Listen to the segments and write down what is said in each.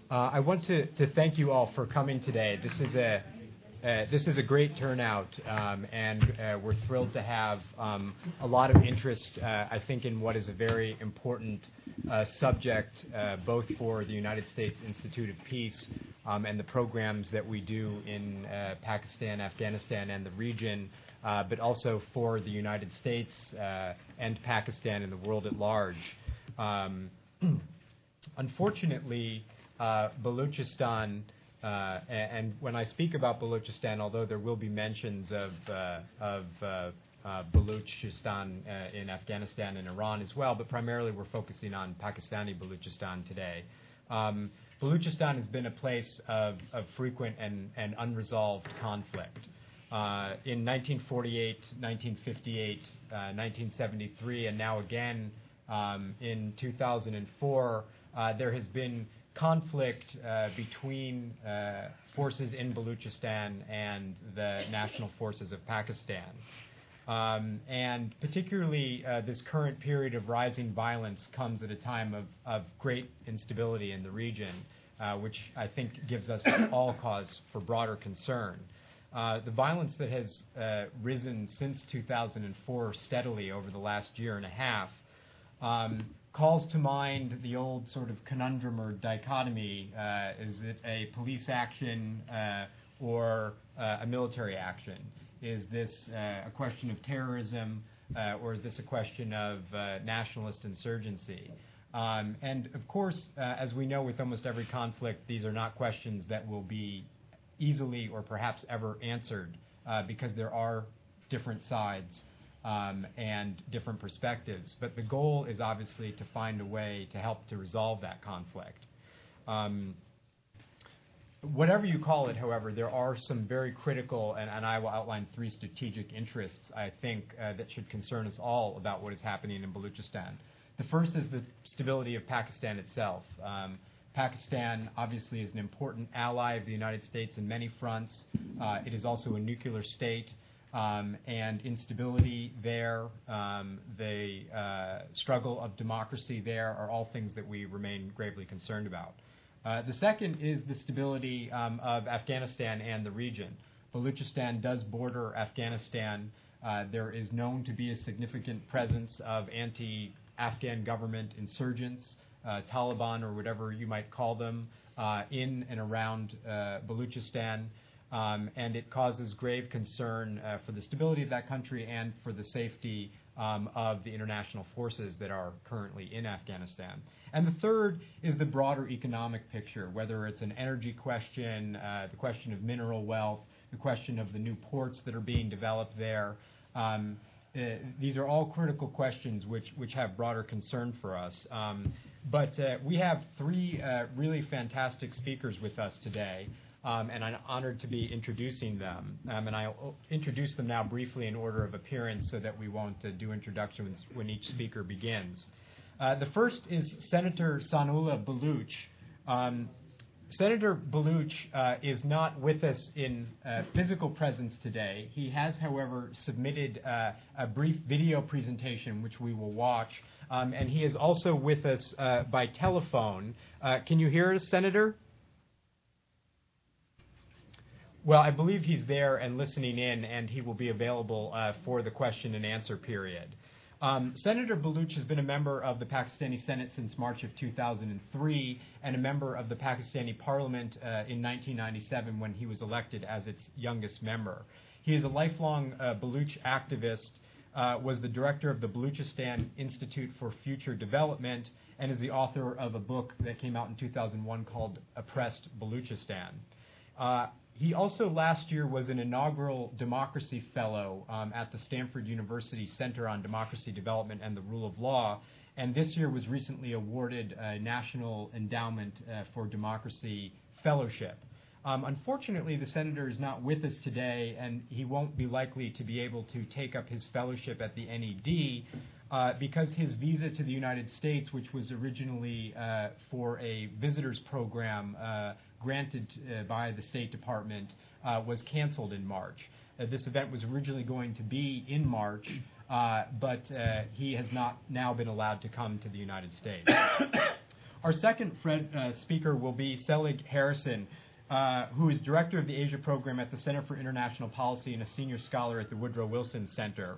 I want to thank you all for coming today. This is a great turnout, and we're thrilled to have a lot of interest, I think, in what is a very important subject, both for the United States Institute of Peace and the programs that we do in Pakistan, Afghanistan, and the region, but also for the United States and Pakistan and the world at large. Unfortunately, Balochistan, and when I speak about Balochistan, although there will be mentions of Balochistan in Afghanistan and Iran as well, but primarily we're focusing on Pakistani Balochistan today. Balochistan has been a place of frequent and unresolved conflict. In 1948, 1958, 1973, and now again in 2004, there has been conflict between forces in Balochistan and the national forces of Pakistan. And particularly this current period of rising violence comes at a time of great instability in the region, which I think gives us all cause for broader concern. The violence that has risen since 2004 steadily over the last year and a half calls to mind the old sort of conundrum or dichotomy. Is it a police action or a military action? Is this a question of terrorism or is this a question of nationalist insurgency? And of course, as we know with almost every conflict, these are not questions that will be easily or perhaps ever answered because there are different sides and different perspectives. But the goal is obviously to find a way to help to resolve that conflict. Whatever you call it, however, there are some very critical, and I will outline three strategic interests, I think, that should concern us all about what is happening in Balochistan. The first is the stability of Pakistan itself. Pakistan obviously is an important ally of the United States in many fronts. It is also a nuclear state. And instability there, the struggle of democracy there are all things that we remain gravely concerned about. The second is the stability of Afghanistan and the region. Balochistan does border Afghanistan. There is known to be a significant presence of anti-Afghan government insurgents, Taliban or whatever you might call them, in and around Balochistan. And it causes grave concern for the stability of that country and for the safety of the international forces that are currently in Afghanistan. And the third is the broader economic picture, whether it's an energy question, the question of mineral wealth, the question of the new ports that are being developed there. These are all critical questions which have broader concern for us. But we have three really fantastic speakers with us today. And I'm honored to be introducing them. And I'll introduce them now briefly in order of appearance so that we won't do introductions when each speaker begins. The first is Senator Sanaullah Baloch. Senator Baloch is not with us in physical presence today. He has, however, submitted a brief video presentation which we will watch. And he is also with us by telephone. Can you hear us, Senator? Well, I believe he's there and listening in, and he will be available for the question and answer period. Senator Baloch has been a member of the Pakistani Senate since March of 2003 and a member of the Pakistani Parliament in 1997 when he was elected as its youngest member. He is a lifelong Baloch activist, was the director of the Balochistan Institute for Future Development, and is the author of a book that came out in 2001 called Oppressed Balochistan. He also last year was an inaugural Democracy Fellow at the Stanford University Center on Democracy Development and the Rule of Law, and this year was recently awarded a National Endowment for Democracy Fellowship. Unfortunately, the senator is not with us today, and he won't be likely to be able to take up his fellowship at the NED because his visa to the United States, which was originally for a visitor's program granted by the State Department, was canceled in March. This event was originally going to be in March, but he has not now been allowed to come to the United States. Our second speaker will be Selig Harrison, who is director of the Asia program at the Center for International Policy and a senior scholar at the Woodrow Wilson Center.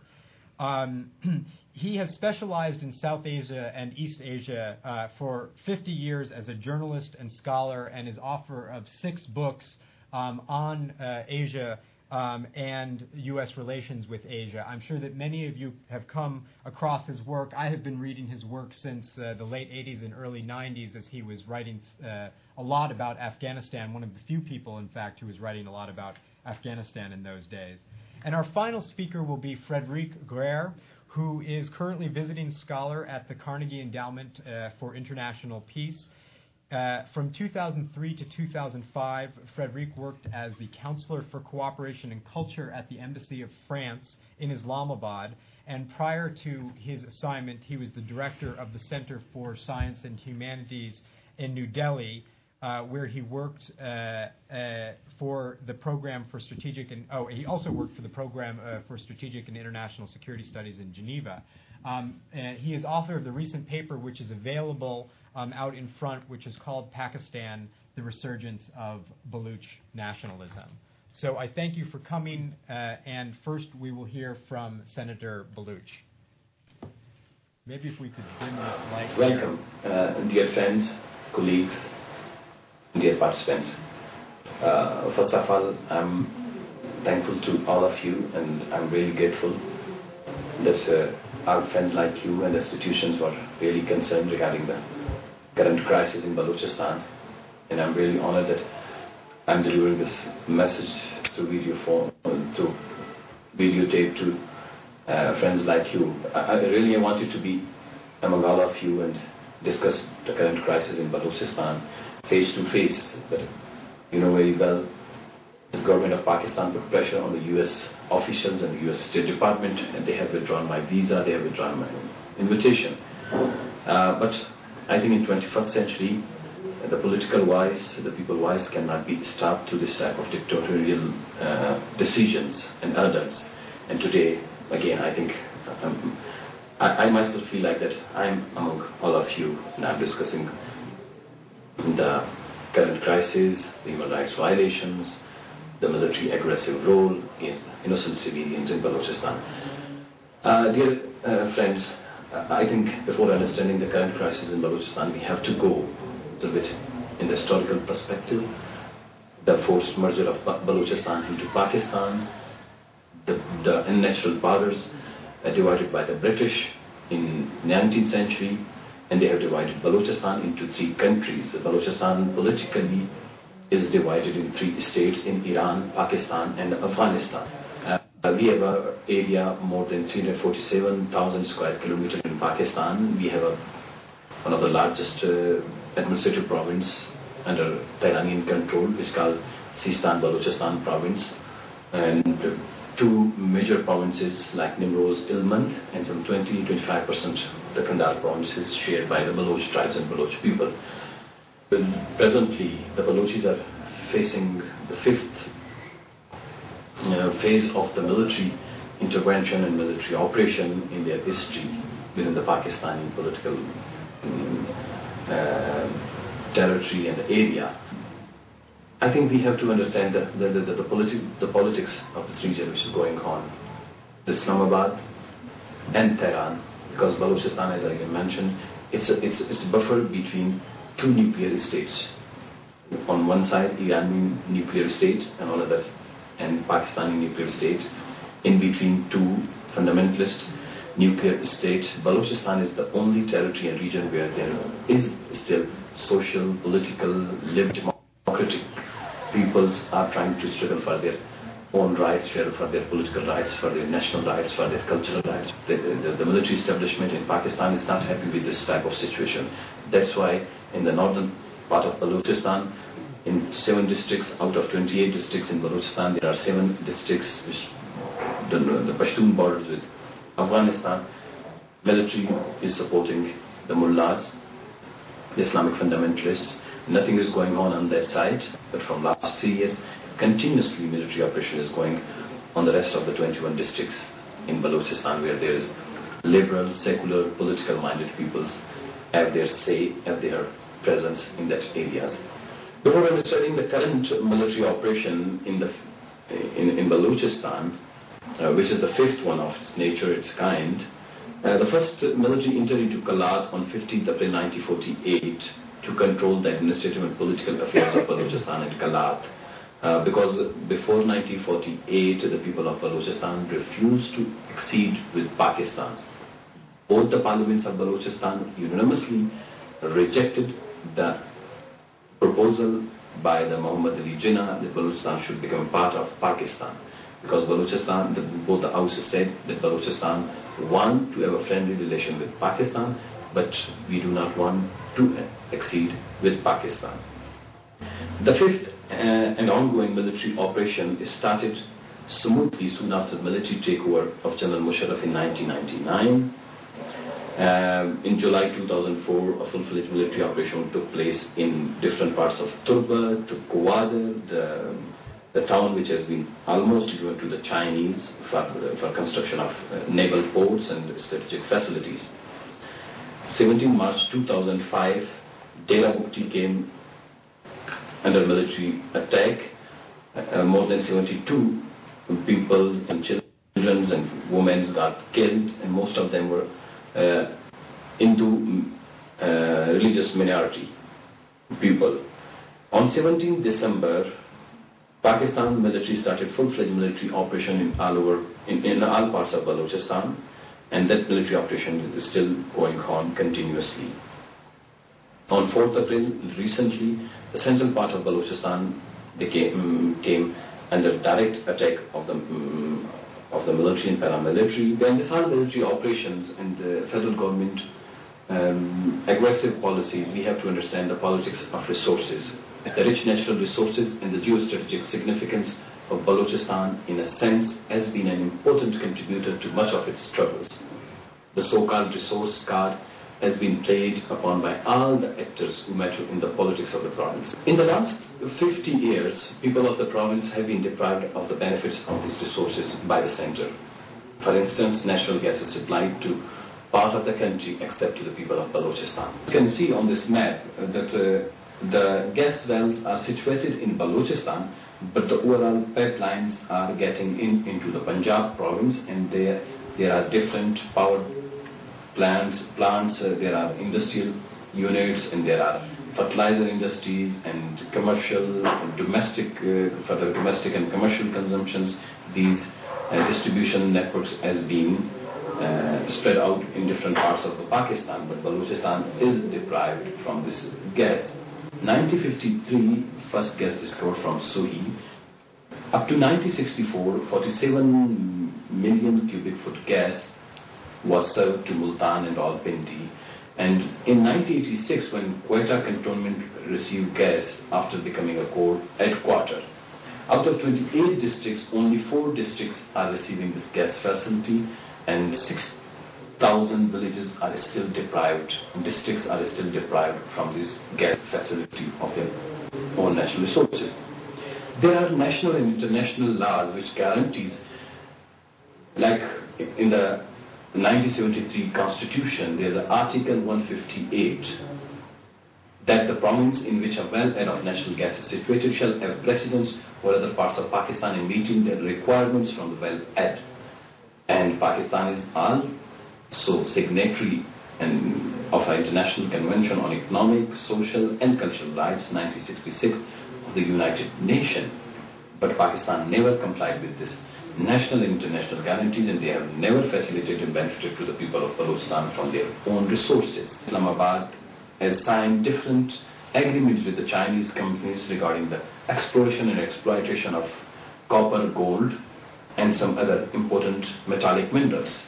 He has specialized in South Asia and East Asia for 50 years as a journalist and scholar, and is author of 6 books on Asia and U.S. relations with Asia. I'm sure that many of you have come across his work. I have been reading his work since the late 80s and early 90s, as he was writing a lot about Afghanistan, one of the few people, in fact, who was writing a lot about Afghanistan in those days. And our final speaker will be Frederic Guerre, who is currently visiting scholar at the Carnegie Endowment for International Peace. From 2003 to 2005, Frederic worked as the Counselor for Cooperation and Culture at the Embassy of France in Islamabad, and prior to his assignment, he was the director of the Center for Science and Humanities in New Delhi, where he worked for the Program for Strategic and he also worked for the Program for Strategic and International Security Studies in Geneva. He is author of the recent paper, which is available out in front, which is called Pakistan: The Resurgence of Baluch Nationalism. So I thank you for coming, and first we will hear from Senator Baluch. Maybe if we could bring this light. Welcome, dear friends, colleagues, dear participants. First of all, I'm thankful to all of you, and I'm really grateful that our friends like you and institutions were really concerned regarding the current crisis in Balochistan. And I'm really honored that I'm delivering this message through videotape to friends like you. I really wanted to be among all of you and discuss the current crisis in Balochistan face to face. But you know very well, the government of Pakistan put pressure on the U.S. officials and the U.S. State Department, and they have withdrawn my visa, they have withdrawn my invitation. But I think in 21st century, the political voice, the people voice cannot be stopped to this type of dictatorial decisions and orders. And today, again, I think I myself feel like that I'm among all of you, and I'm discussing the current crisis, the human rights violations, the military aggressive role against innocent civilians in Balochistan. Dear friends, I think before understanding the current crisis in Balochistan, we have to go a little bit in the historical perspective. The forced merger of Balochistan into Pakistan, the unnatural borders divided by the British in 19th century, and they have divided Balochistan into 3 countries. Balochistan politically is divided in 3 states in Iran, Pakistan, and Afghanistan. We have an area more than 347,000 square kilometers in Pakistan. We have one of the largest administrative province under Iranian control, which is called Sistan Balochistan province, and 2 major provinces like Nimroz, Ilmand, and some 20-25% the Kandahar province is shared by the Baloch tribes and Baloch people. But presently, the Balochis are facing the 5th phase of the military intervention and military operation in their history within the Pakistani political territory and area. I think we have to understand the politics of this region which is going on. Islamabad and Tehran, because Balochistan, as I mentioned, it's a buffer between 2 nuclear states. On one side, Iranian nuclear state, and on the other, and Pakistani nuclear state. In between 2 fundamentalist nuclear states, Balochistan is the only territory and region where there is still social, political, lived democratic peoples are trying to struggle for their own rights, for their political rights, for their national rights, for their cultural rights. The military establishment in Pakistan is not happy with this type of situation. That's why in the northern part of Balochistan, in 7 districts out of 28 districts in Balochistan, there are 7 districts which the Pashtun borders with Afghanistan. Military is supporting the mullahs, the Islamic fundamentalists. Nothing is going on that side, but from last 3 years, continuously military operation is going on the rest of the 21 districts in Balochistan, where there is liberal, secular, political-minded peoples have their say, have their presence in that areas. Before understanding the current military operation in Balochistan, which is the fifth one of its nature, its kind, the first military entered into Kalat on 15th April 1948 to control the administrative and political affairs of Balochistan and Kalat. Because before 1948, the people of Balochistan refused to accede with Pakistan. Both the parliaments of Balochistan unanimously rejected the proposal by the Muhammad Ali Jinnah that Balochistan should become part of Pakistan. Because Balochistan, both the houses said that Balochistan want to have a friendly relation with Pakistan, but we do not want to accede with Pakistan. The fifth and ongoing military operation started smoothly soon after the military takeover of General Musharraf in 1999. In July 2004, a full-fledged military operation took place in different parts of Turba, to Gwadar, the town which has been almost given to the Chinese for construction of naval ports and strategic facilities. 17 March 2005, Dera Bukti came under military attack. More than 72 people and children and women got killed, and most of them were Hindu religious minority people. On 17 December, Pakistan military started full-fledged military operation in all parts of Balochistan, and that military operation is still going on continuously. On 4th April, recently, the central part of Balochistan came under direct attack of the military and paramilitary. When these are military operations and the federal government aggressive policies, we have to understand the politics of resources. The rich natural resources and the geostrategic significance of Balochistan, in a sense, has been an important contributor to much of its struggles. The so-called resource card has been played upon by all the actors who matter in the politics of the province. In the last 50 years, people of the province have been deprived of the benefits of these resources by the center. For instance, natural gas is supplied to part of the country except to the people of Balochistan. You can see on this map that the gas wells are situated in Balochistan, but the overall pipelines are getting into the Punjab province, and there are different power plants, there are industrial units, and there are fertilizer industries and commercial and domestic, for the domestic and commercial consumptions. These distribution networks has been spread out in different parts of Pakistan, but Balochistan is deprived from this gas. 1953, first gas discovered from Suhi. Up to 1964, 47 million cubic foot gas was served to Multan and Rawalpindi. And in 1986, when Quetta cantonment received gas after becoming a core headquarter, out of 28 districts, only 4 districts are receiving this gas facility, and 6,000 villages are still deprived, districts are still deprived from this gas facility of their own natural resources. There are national and international laws which guarantees, like in the 1973 Constitution, there is an Article 158 that the province in which a well-head of natural gas is situated shall have precedence over other parts of Pakistan in meeting the requirements from the well-head. And Pakistan is also signatory of an International Convention on Economic, Social and Cultural Rights 1966 of the United Nations. But Pakistan never complied with this national and international guarantees, and they have never facilitated and benefited to the people of Balochistan from their own resources. Islamabad has signed different agreements with the Chinese companies regarding the exploration and exploitation of copper, gold, and some other important metallic minerals.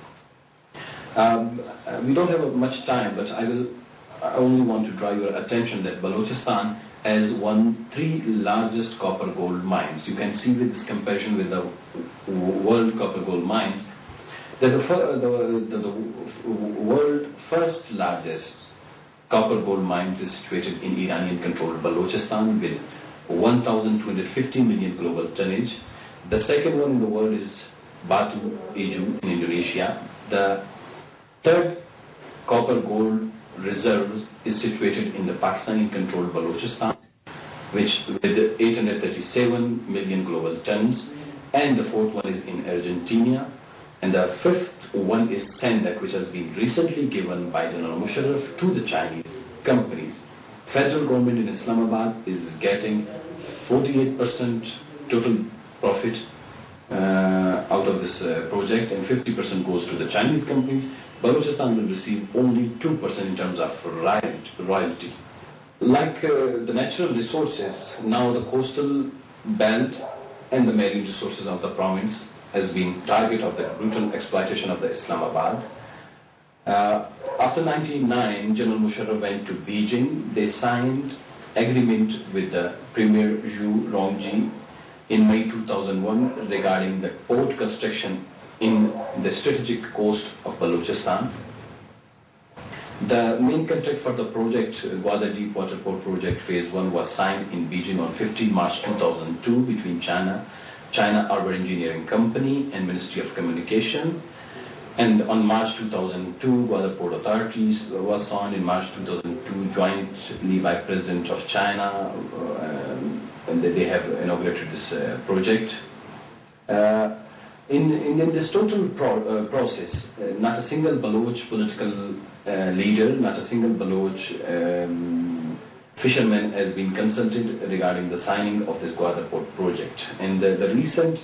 We don't have much time, but I only want to draw your attention that Balochistan has 3 largest copper gold mines. You can see with this comparison with the world copper gold mines that the world first largest copper gold mines is situated in Iranian controlled Balochistan with 1,250 million global tonnage. The second one in the world is Batu Aju in Indonesia. The third copper gold reserves is situated in the Pakistani-controlled Balochistan, which with 837 million global tons, and the fourth one is in Argentina, and the fifth one is Sandak, which has been recently given by General Musharraf to the Chinese companies. Federal government in Islamabad is getting 48% total profit out of this project, and 50% goes to the Chinese companies. Balochistan will receive only 2% in terms of royalty. Like the natural resources, now the coastal belt and the marine resources of the province has been target of the brutal exploitation of the Islamabad. After 1999, General Musharraf went to Beijing. They signed agreement with the Premier Zhu Rongji in May 2001 regarding the port construction in the strategic coast of Balochistan. The main contract for the project, Gwadar Deepwater Port Project Phase 1, was signed in Beijing on 15 March 2002 between China Urban Engineering Company and Ministry of Communication. And on March 2002, Gwadar Port Authorities was signed in March 2002 jointly by President of China, and they have inaugurated this project. In this total process, not a single Baloch political leader, not a single Baloch fisherman has been consulted regarding the signing of this Gwadar Port project. And the recent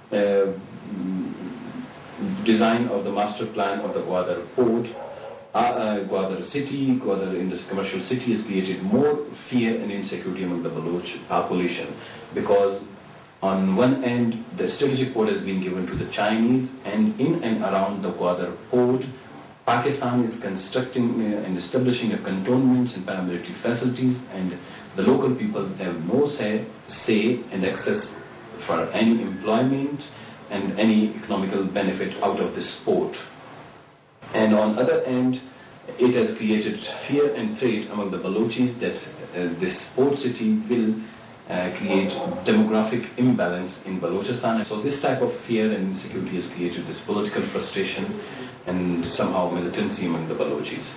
design of the master plan of the Gwadar Port, Gwadar city, Gwadar in this commercial city has created more fear and insecurity among the Baloch population, because on one end, the strategic port has been given to the Chinese, and in and around the Gwadar port, Pakistan is constructing and establishing a cantonments and paramilitary facilities, and the local people have no say and access for any employment and any economical benefit out of this port. And on the other end, it has created fear and threat among the Balochis that this port city will create demographic imbalance in Balochistan. So this type of fear and insecurity has created this political frustration and somehow militancy among the Balochis.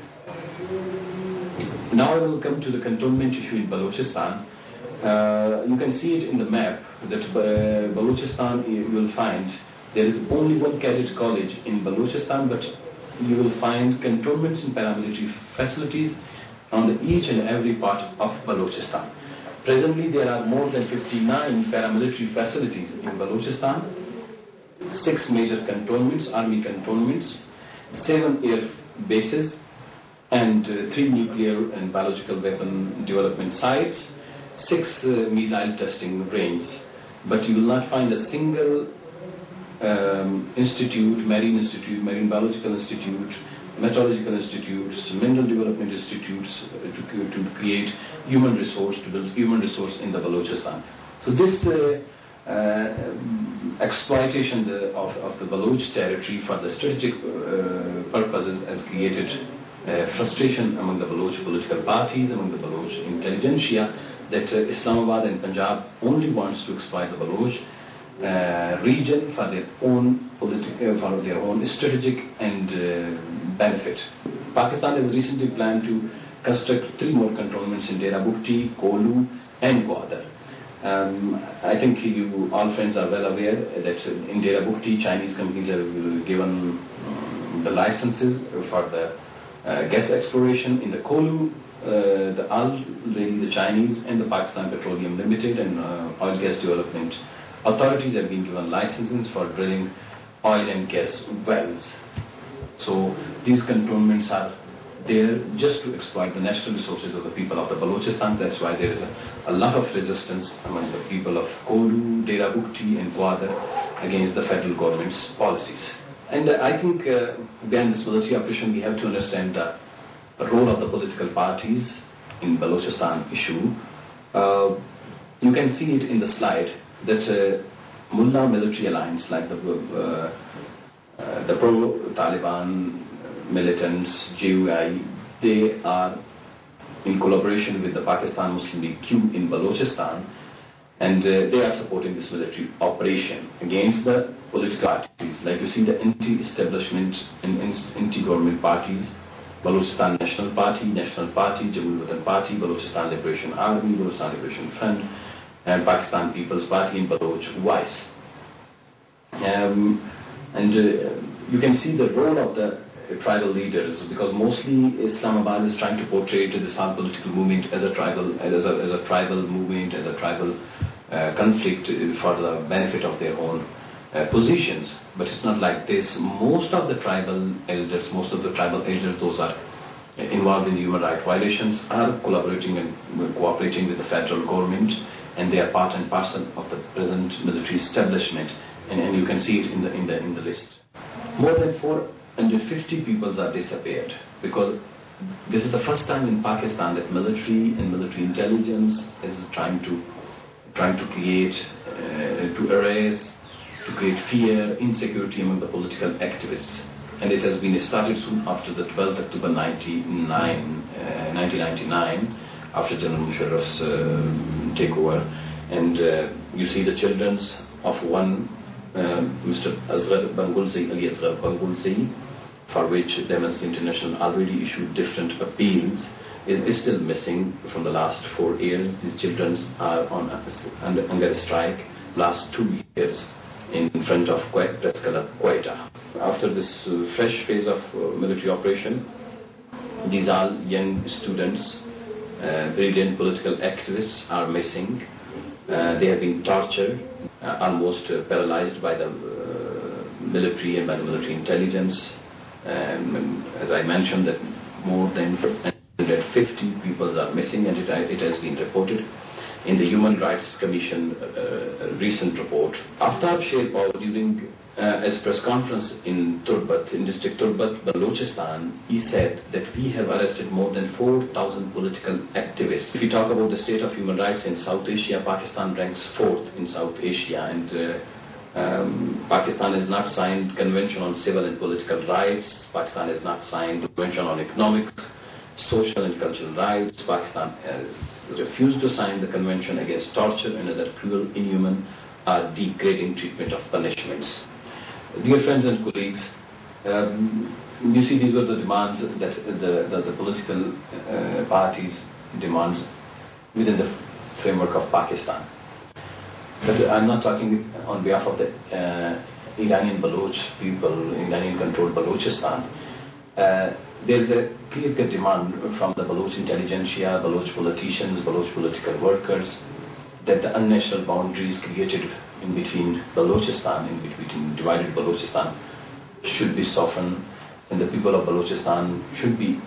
Now I will come to the cantonment issue in Balochistan. You can see it in the map that Balochistan, you will find there is only one cadet college in Balochistan, but you will find cantonments and paramilitary facilities on each and every part of Balochistan. Presently, there are more than 59 paramilitary facilities in Balochistan, 6 major cantonments, army cantonments, 7 air bases, and 3 nuclear and biological weapon development sites, 6 missile testing ranges. But you will not find a single institute, marine biological institute, meteorological institutes, mineral development institutes to create human resource, to build human resource in the Balochistan. So this exploitation of the Baloch territory for the strategic purposes has created frustration among the Baloch political parties, among the Baloch intelligentsia, that Islamabad and Punjab only wants to exploit the Baloch region for their own for their own strategic and benefit. Pakistan has recently planned to construct 3 more cantonments in Dera Bukti, Kolu, and Gwadar. I think you all friends are well aware that in Dera Bukti, Chinese companies have given the licenses for the gas exploration. In the Kolu, the Chinese and the Pakistan Petroleum Limited and Oil Gas Development Authorities have been given licenses for drilling oil and gas wells. So these cantonments are there just to exploit the natural resources of the people of the Balochistan. That's why there is a lot of resistance among the people of Kolu, Dera Bukti and Gwadar against the federal government's policies. And I think behind this military operation we have to understand the role of the political parties in Balochistan issue. You can see it in the slide that Mullah military alliance like the pro-Taliban militants, JUI, they are in collaboration with the Pakistan Muslim League Q in Balochistan, and they are supporting this military operation against the political parties. Like you see the anti-establishment and anti-government parties, Balochistan National Party, Jammu Watan Party, Balochistan Liberation Army, Balochistan Liberation Front, and Pakistan People's Party in Baloch Vice. You can see the role of the tribal leaders, because mostly Islamabad is trying to portray to this whole political movement as a tribal movement, as a tribal conflict for the benefit of their own positions. But it's not like this. Most of the tribal elders, those are involved in human rights violations, are collaborating and cooperating with the federal government, and they are part and parcel of the present military establishment. And you can see it in the list. More than 450 people are disappeared, because this is the first time in Pakistan that military and military intelligence is trying to create, to erase, to create fear, insecurity among the political activists. And it has been started soon after the 12th October 1999, after General Musharraf's takeover. And you see the children of one Mr. Asghar Bangulzi, Ali Asghar Bangulzi, for which Amnesty International already issued different appeals, is still missing from the last 4 years. These children are under strike last 2 years in front of Press Club Quetta. After this fresh phase of military operation, these are young students, brilliant political activists are missing. They have been tortured, almost paralyzed by the military and by the military intelligence. As I mentioned, that more than 150 people are missing, and it has been reported in the Human Rights Commission recent report. Aftab Sherpaw, during his press conference in Turbat, in district Turbat, Balochistan, he said that we have arrested more than 4,000 political activists. If we talk about the state of human rights in South Asia, Pakistan ranks 4th in South Asia, and Pakistan has not signed Convention on Civil and Political Rights. Pakistan has not signed Convention on Economic, Social and Cultural Rights. Pakistan has refused to sign the Convention against Torture and other cruel, inhuman, or degrading treatment of punishments. Dear friends and colleagues, you see these were the demands that the political parties demands within the framework of Pakistan. But I'm not talking on behalf of the Iranian Baloch people, Iranian-controlled Balochistan. There is a clear-cut demand from the Baloch intelligentsia, Baloch politicians, Baloch political workers, that the unnatural boundaries created in between Balochistan, in between divided Balochistan, should be softened, and the people of Balochistan should be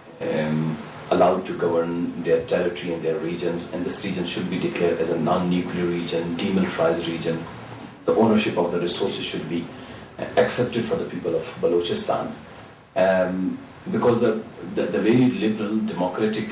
allowed to govern their territory and their regions, and this region should be declared as a non-nuclear region, demilitarized region. The ownership of the resources should be accepted for the people of Balochistan. Because the very liberal, democratic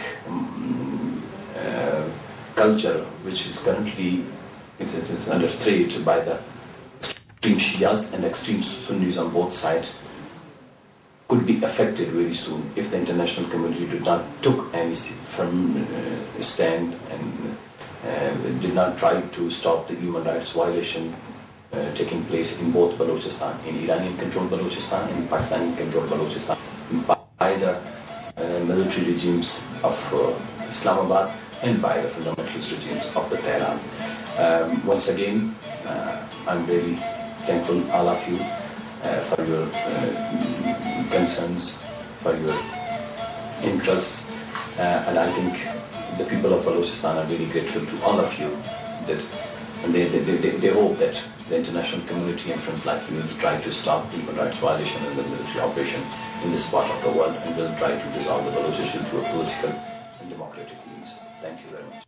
culture, which is currently it's under threat by the extreme Shias and extreme Sunnis on both sides, could be affected very soon if the international community did not took any firm stand and did not try to stop the human rights violation taking place in both Balochistan, in Iranian-controlled Balochistan and Pakistani-controlled Balochistan, by the military regimes of Islamabad and by the fundamentalist regimes of the Tehran. Once again, I'm very thankful, all of you, for your concerns, for your interests, and I think the people of Balochistan are very grateful to all of you, that and they hope that the international community and friends like you will try to stop the human rights violation and the military operation in this part of the world, and will try to resolve the Baloch issue through a political and democratic means. Thank you very much.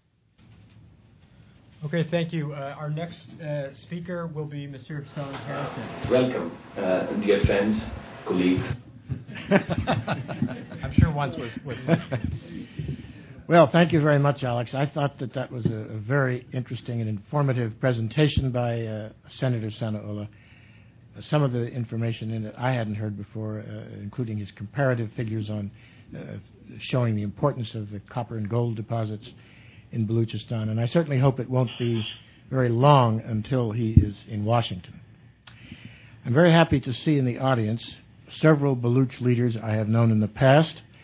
Okay, thank you. Our next speaker will be Mr. Salman Harrison. Welcome, dear friends, colleagues. I'm sure once was Well, thank you very much, Alex. I thought that was a very interesting and informative presentation by Senator Sanaullah. Some of the information in it I hadn't heard before, including his comparative figures on showing the importance of the copper and gold deposits in Balochistan. And I certainly hope it won't be very long until he is in Washington. I'm very happy to see in the audience several Baloch leaders I have known in the past,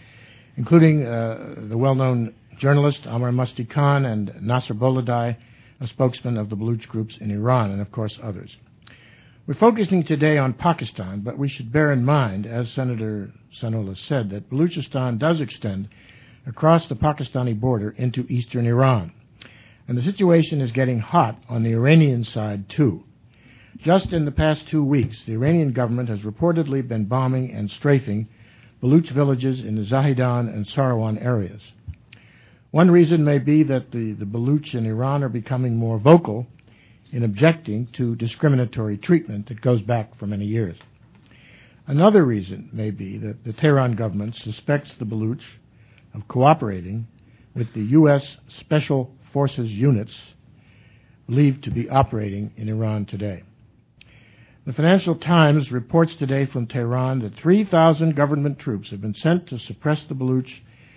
including the well-known journalist Amr Musti Khan and Nasser Boladai, a spokesman of the Baluch groups in Iran, and of course others. We're focusing today on Pakistan, but we should bear in mind, as Senator Sanaullah said, that Baluchistan does extend across the Pakistani border into eastern Iran. And the situation is getting hot on the Iranian side, too. Just in the past 2 weeks, the Iranian government has reportedly been bombing and strafing Baluch villages in the Zahedan and Sarawon areas. One reason may be that the Baluch in Iran are becoming more vocal in objecting to discriminatory treatment that goes back for many years. Another reason may be that the Tehran government suspects the Baluch of cooperating with the U.S. Special Forces units believed to be operating in Iran today. The Financial Times reports today from Tehran that 3,000 government troops have been sent to suppress the Baluch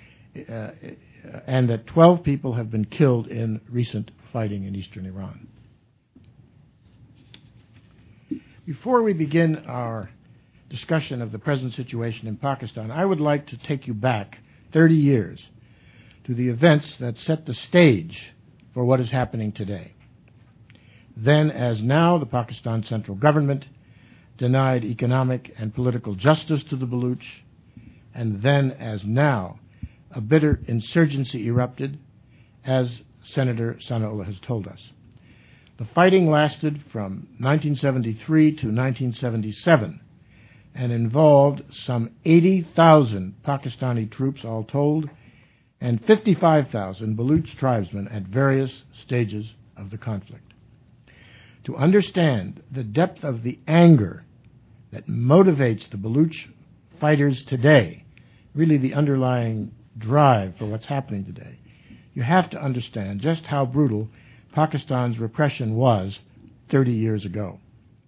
and that 12 people have been killed in recent fighting in eastern Iran. Before we begin our discussion of the present situation in Pakistan, I would like to take you back 30 years to the events that set the stage for what is happening today. Then, as now, the Pakistan central government denied economic and political justice to the Baluch, and then, as now, a bitter insurgency erupted, as Senator Sanaullah has told us. The fighting lasted from 1973 to 1977 and involved some 80,000 Pakistani troops all told and 55,000 Baluch tribesmen at various stages of the conflict. To understand the depth of the anger that motivates the Baluch fighters today, really the underlying drive for what's happening today, you have to understand just how brutal Pakistan's repression was 30 years ago.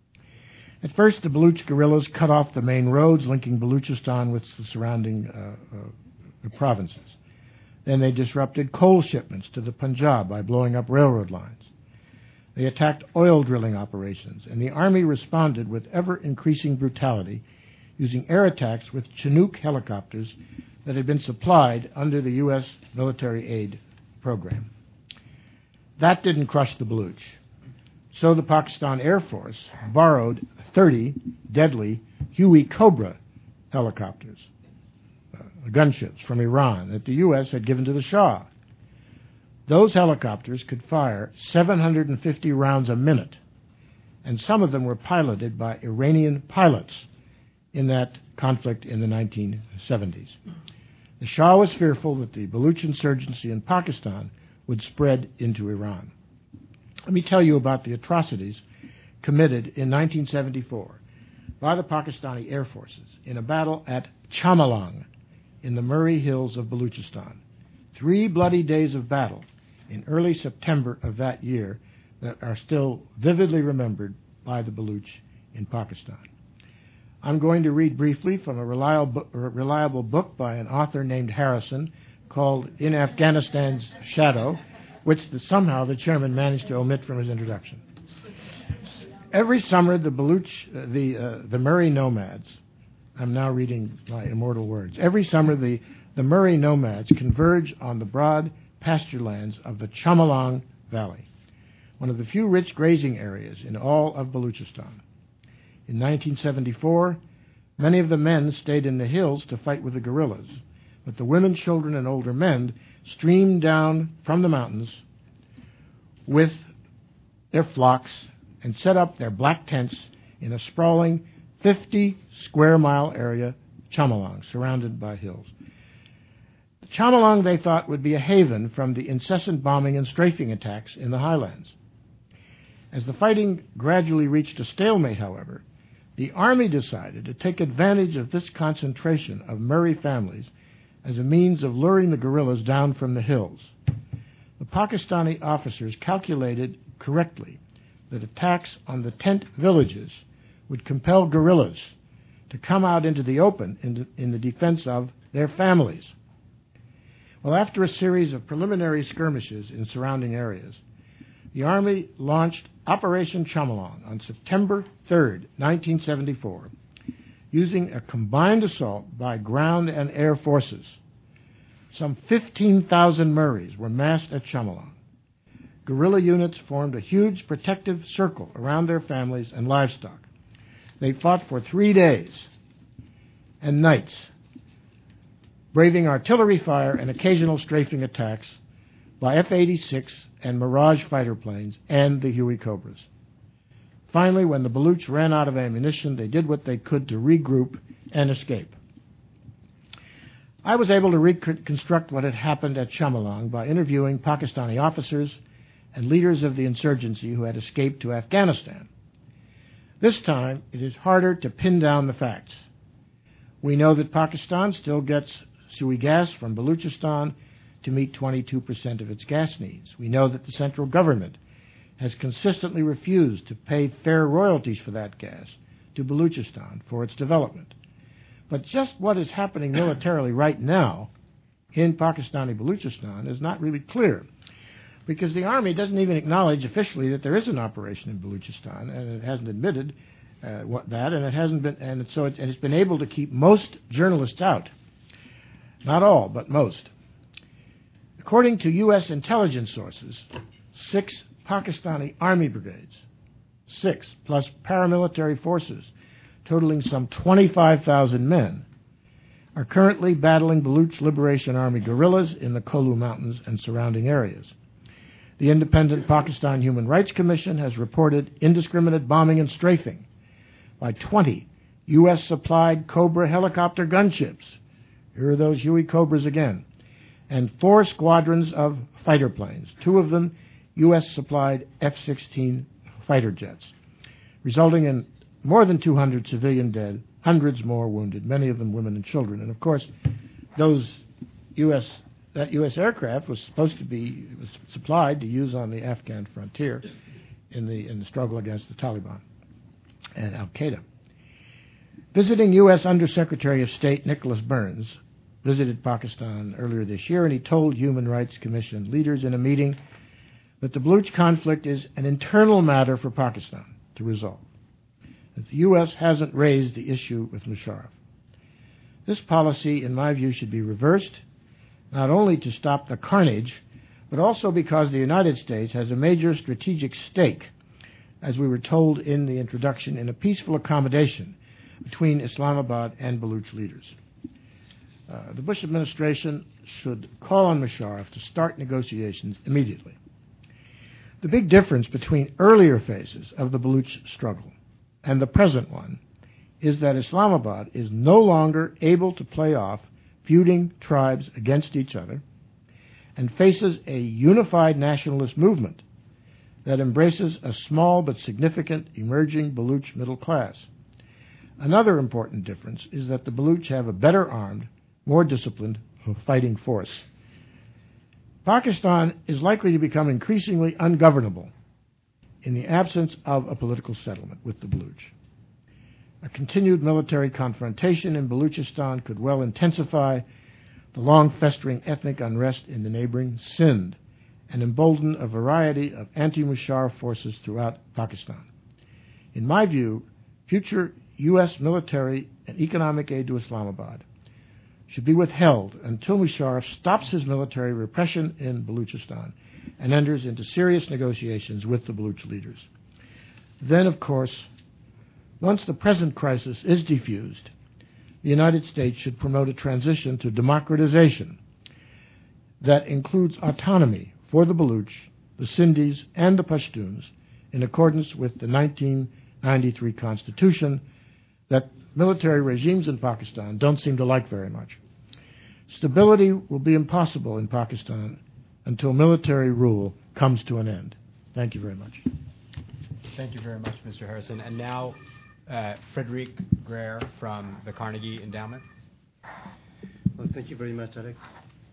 At first, the Baluch guerrillas cut off the main roads linking Baluchistan with the surrounding provinces. Then they disrupted coal shipments to the Punjab by blowing up railroad lines. They attacked oil drilling operations, and the army responded with ever-increasing brutality, using air attacks with Chinook helicopters that had been supplied under the U.S. military aid program. That didn't crush the Baluch. So the Pakistan Air Force borrowed 30 deadly Huey Cobra helicopters, gunships from Iran that the U.S. had given to the Shah. Those helicopters could fire 750 rounds a minute, and some of them were piloted by Iranian pilots in that conflict in the 1970s. The Shah was fearful that the Baluch insurgency in Pakistan would spread into Iran. Let me tell you about the atrocities committed in 1974 by the Pakistani Air Forces in a battle at Chamalang in the Murray Hills of Baluchistan. 3 bloody days of battle in early September of that year that are still vividly remembered by the Baluch in Pakistan. I'm going to read briefly from a reliable book by an author named Harrison called In Afghanistan's Shadow, which somehow the chairman managed to omit from his introduction. Every summer, the Baluch, the Murray nomads, I'm now reading my immortal words. Every summer, the Murray nomads converge on the broad pasture lands of the Chamalang Valley, one of the few rich grazing areas in all of Baluchistan. In 1974, many of the men stayed in the hills to fight with the guerrillas, but the women, children, and older men streamed down from the mountains with their flocks and set up their black tents in a sprawling 50-square-mile area, Chamalang, surrounded by hills. Chamalang, they thought, would be a haven from the incessant bombing and strafing attacks in the highlands. As the fighting gradually reached a stalemate, however, the army decided to take advantage of this concentration of Murray families as a means of luring the guerrillas down from the hills. The Pakistani officers calculated correctly that attacks on the tent villages would compel guerrillas to come out into the open in the defense of their families. Well, after a series of preliminary skirmishes in surrounding areas, the Army launched Operation Chamalang on September 3rd, 1974, using a combined assault by ground and air forces Some 15,000 Murrays were massed at Chamalong. Guerrilla units formed a huge protective circle around their families and livestock. They fought for 3 days and nights, braving artillery fire and occasional strafing attacks by F-86 and Mirage fighter planes and the Huey Cobras. Finally, when the Baluch ran out of ammunition, they did what they could to regroup and escape. I was able to reconstruct what had happened at Chamalong by interviewing Pakistani officers and leaders of the insurgency who had escaped to Afghanistan. This time, it is harder to pin down the facts. We know that Pakistan still gets Sui gas from Baluchistan to meet 22% of its gas needs. We know that the central government has consistently refused to pay fair royalties for that gas to Baluchistan for its development. But just what is happening militarily right now in Pakistani Baluchistan is not really clear, because the Army doesn't even acknowledge officially that there is an operation in Baluchistan, and it hasn't admitted that, and it hasn't been, and so it's been able to keep most journalists out. Not all, but most. According to U.S. intelligence sources, 6 Pakistani army brigades, 6 plus paramilitary forces, totaling some 25,000 men, are currently battling Baluch Liberation Army guerrillas in the Kolu Mountains and surrounding areas. The Independent Pakistan Human Rights Commission has reported indiscriminate bombing and strafing by 20 U.S.-supplied Cobra helicopter gunships. Here are those Huey Cobras again. And 4 squadrons of fighter planes, 2 of them U.S.-supplied F-16 fighter jets, resulting in more than 200 civilian dead, hundreds more wounded, many of them women and children. And, of course, that U.S. aircraft was supposed to be supplied to use on the Afghan frontier in the struggle against the Taliban and al-Qaeda. Visiting U.S. Undersecretary of State Nicholas Burns visited Pakistan earlier this year, and he told Human Rights Commission leaders in a meeting that the Baluch conflict is an internal matter for Pakistan to resolve, that the U.S. hasn't raised the issue with Musharraf. This policy, in my view, should be reversed, not only to stop the carnage, but also because the United States has a major strategic stake, as we were told in the introduction, in a peaceful accommodation between Islamabad and Baluch leaders. The Bush administration should call on Musharraf to start negotiations immediately. The big difference between earlier phases of the Baluch struggle and the present one is that Islamabad is no longer able to play off feuding tribes against each other and faces a unified nationalist movement that embraces a small but significant emerging Baluch middle class. Another important difference is that the Baluch have a better armed, more disciplined fighting force. Pakistan is likely to become increasingly ungovernable in the absence of a political settlement with the Baluch. A continued military confrontation in Baluchistan could well intensify the long-festering ethnic unrest in the neighboring Sindh and embolden a variety of anti-Musharraf forces throughout Pakistan. In my view, future U.S. military and economic aid to Islamabad should be withheld until Musharraf stops his military repression in Baluchistan and enters into serious negotiations with the Baluch leaders. Then, of course, once the present crisis is defused, the United States should promote a transition to democratization that includes autonomy for the Baluch, the Sindhis, and the Pashtuns in accordance with the 1993 Constitution that military regimes in Pakistan don't seem to like very much. Stability will be impossible in Pakistan until military rule comes to an end. Thank you very much. Thank you very much, Mr. Harrison. And now, Frederic Greer from the Carnegie Endowment. Well, thank you very much, Alex.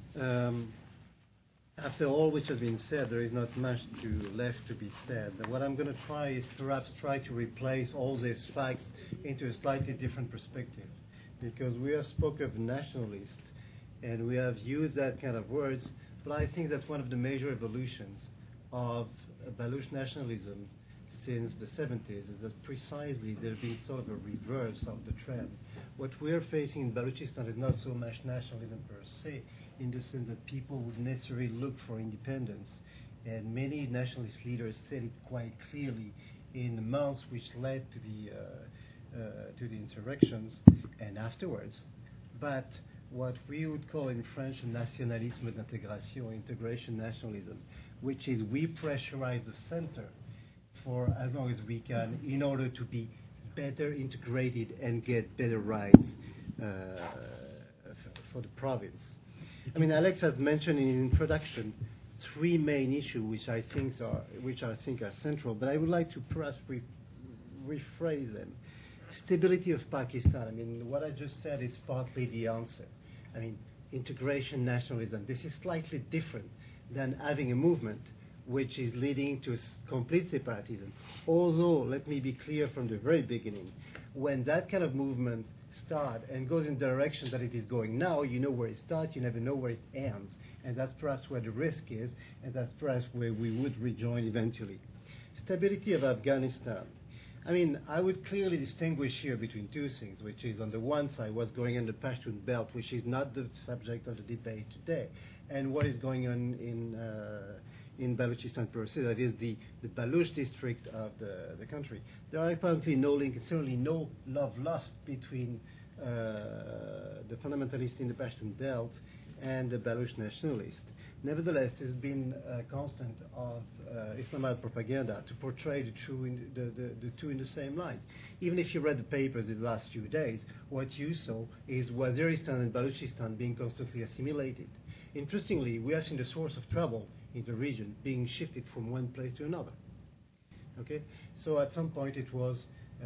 After all which has been said, there is not much left to be said. But what I'm going to try is perhaps try to replace all these facts into a slightly different perspective. Because we have spoken of nationalist, and we have used that kind of words, but I think that one of the major evolutions of Baluch nationalism since the 70s is that precisely there's been sort of a reverse of the trend. What we're facing in Balochistan is not so much nationalism per se, in the sense that people would necessarily look for independence. And many nationalist leaders said it quite clearly in the months which led to the insurrections and afterwards. But what we would call in French nationalisme d'intégration, integration nationalism, which is we pressurize the center for as long as we can in order to be better integrated and get better rights for the province. I mean, Alex has mentioned in his introduction three main issues which I think are central, but I would like to perhaps rephrase them. Stability of Pakistan. I mean, what I just said is partly the answer. I mean, integration nationalism. This is slightly different than having a movement which is leading to complete separatism. Although, let me be clear from the very beginning, when that kind of movement starts and goes in the direction that it is going now, you know where it starts, you never know where it ends. And that's perhaps where the risk is, and that's perhaps where we would rejoin eventually. Stability of Afghanistan. I mean, I would clearly distinguish here between two things, which is on the one side what's going on in the Pashtun belt, which is not the subject of the debate today, and what is going on in Balochistan per se, that is the Baloch district of the country. There are apparently no link, and certainly no love lost between the fundamentalists in the Pashtun belt and the Baloch nationalists. Nevertheless, there's been a constant of Islamabad propaganda to portray the two in the same lines. Even if you read the papers in the last few days, what you saw is Waziristan and Balochistan being constantly assimilated. Interestingly, we have seen the source of trouble in the region being shifted from one place to another. Okay, so at some point it was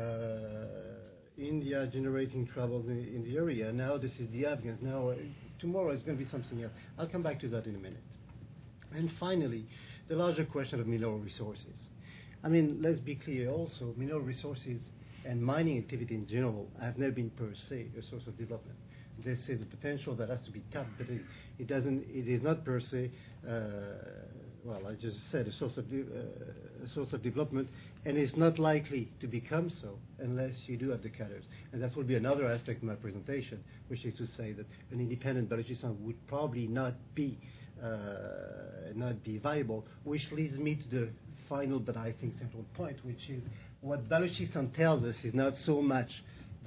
India generating troubles in the area. Now this is the Afghans. Now tomorrow it's going to be something else. I'll come back to that in a minute. And finally, the larger question of mineral resources. I mean, let's be clear also, mineral resources and mining activity in general have never been per se a source of development. This is a potential that has to be tapped, but it is not per se, well, I just said a source of development, and it's not likely to become so unless you do have the cutters. And that will be another aspect of my presentation, which is to say that an independent Balochistan would probably not be viable, which leads me to the final but I think central point, which is what Balochistan tells us is not so much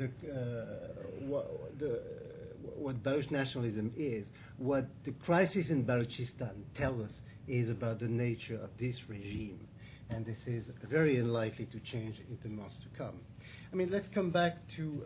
what Baloch nationalism is. What the crisis in Balochistan tells us is about the nature of this regime, and this is very unlikely to change in the months to come. I mean, let's come back to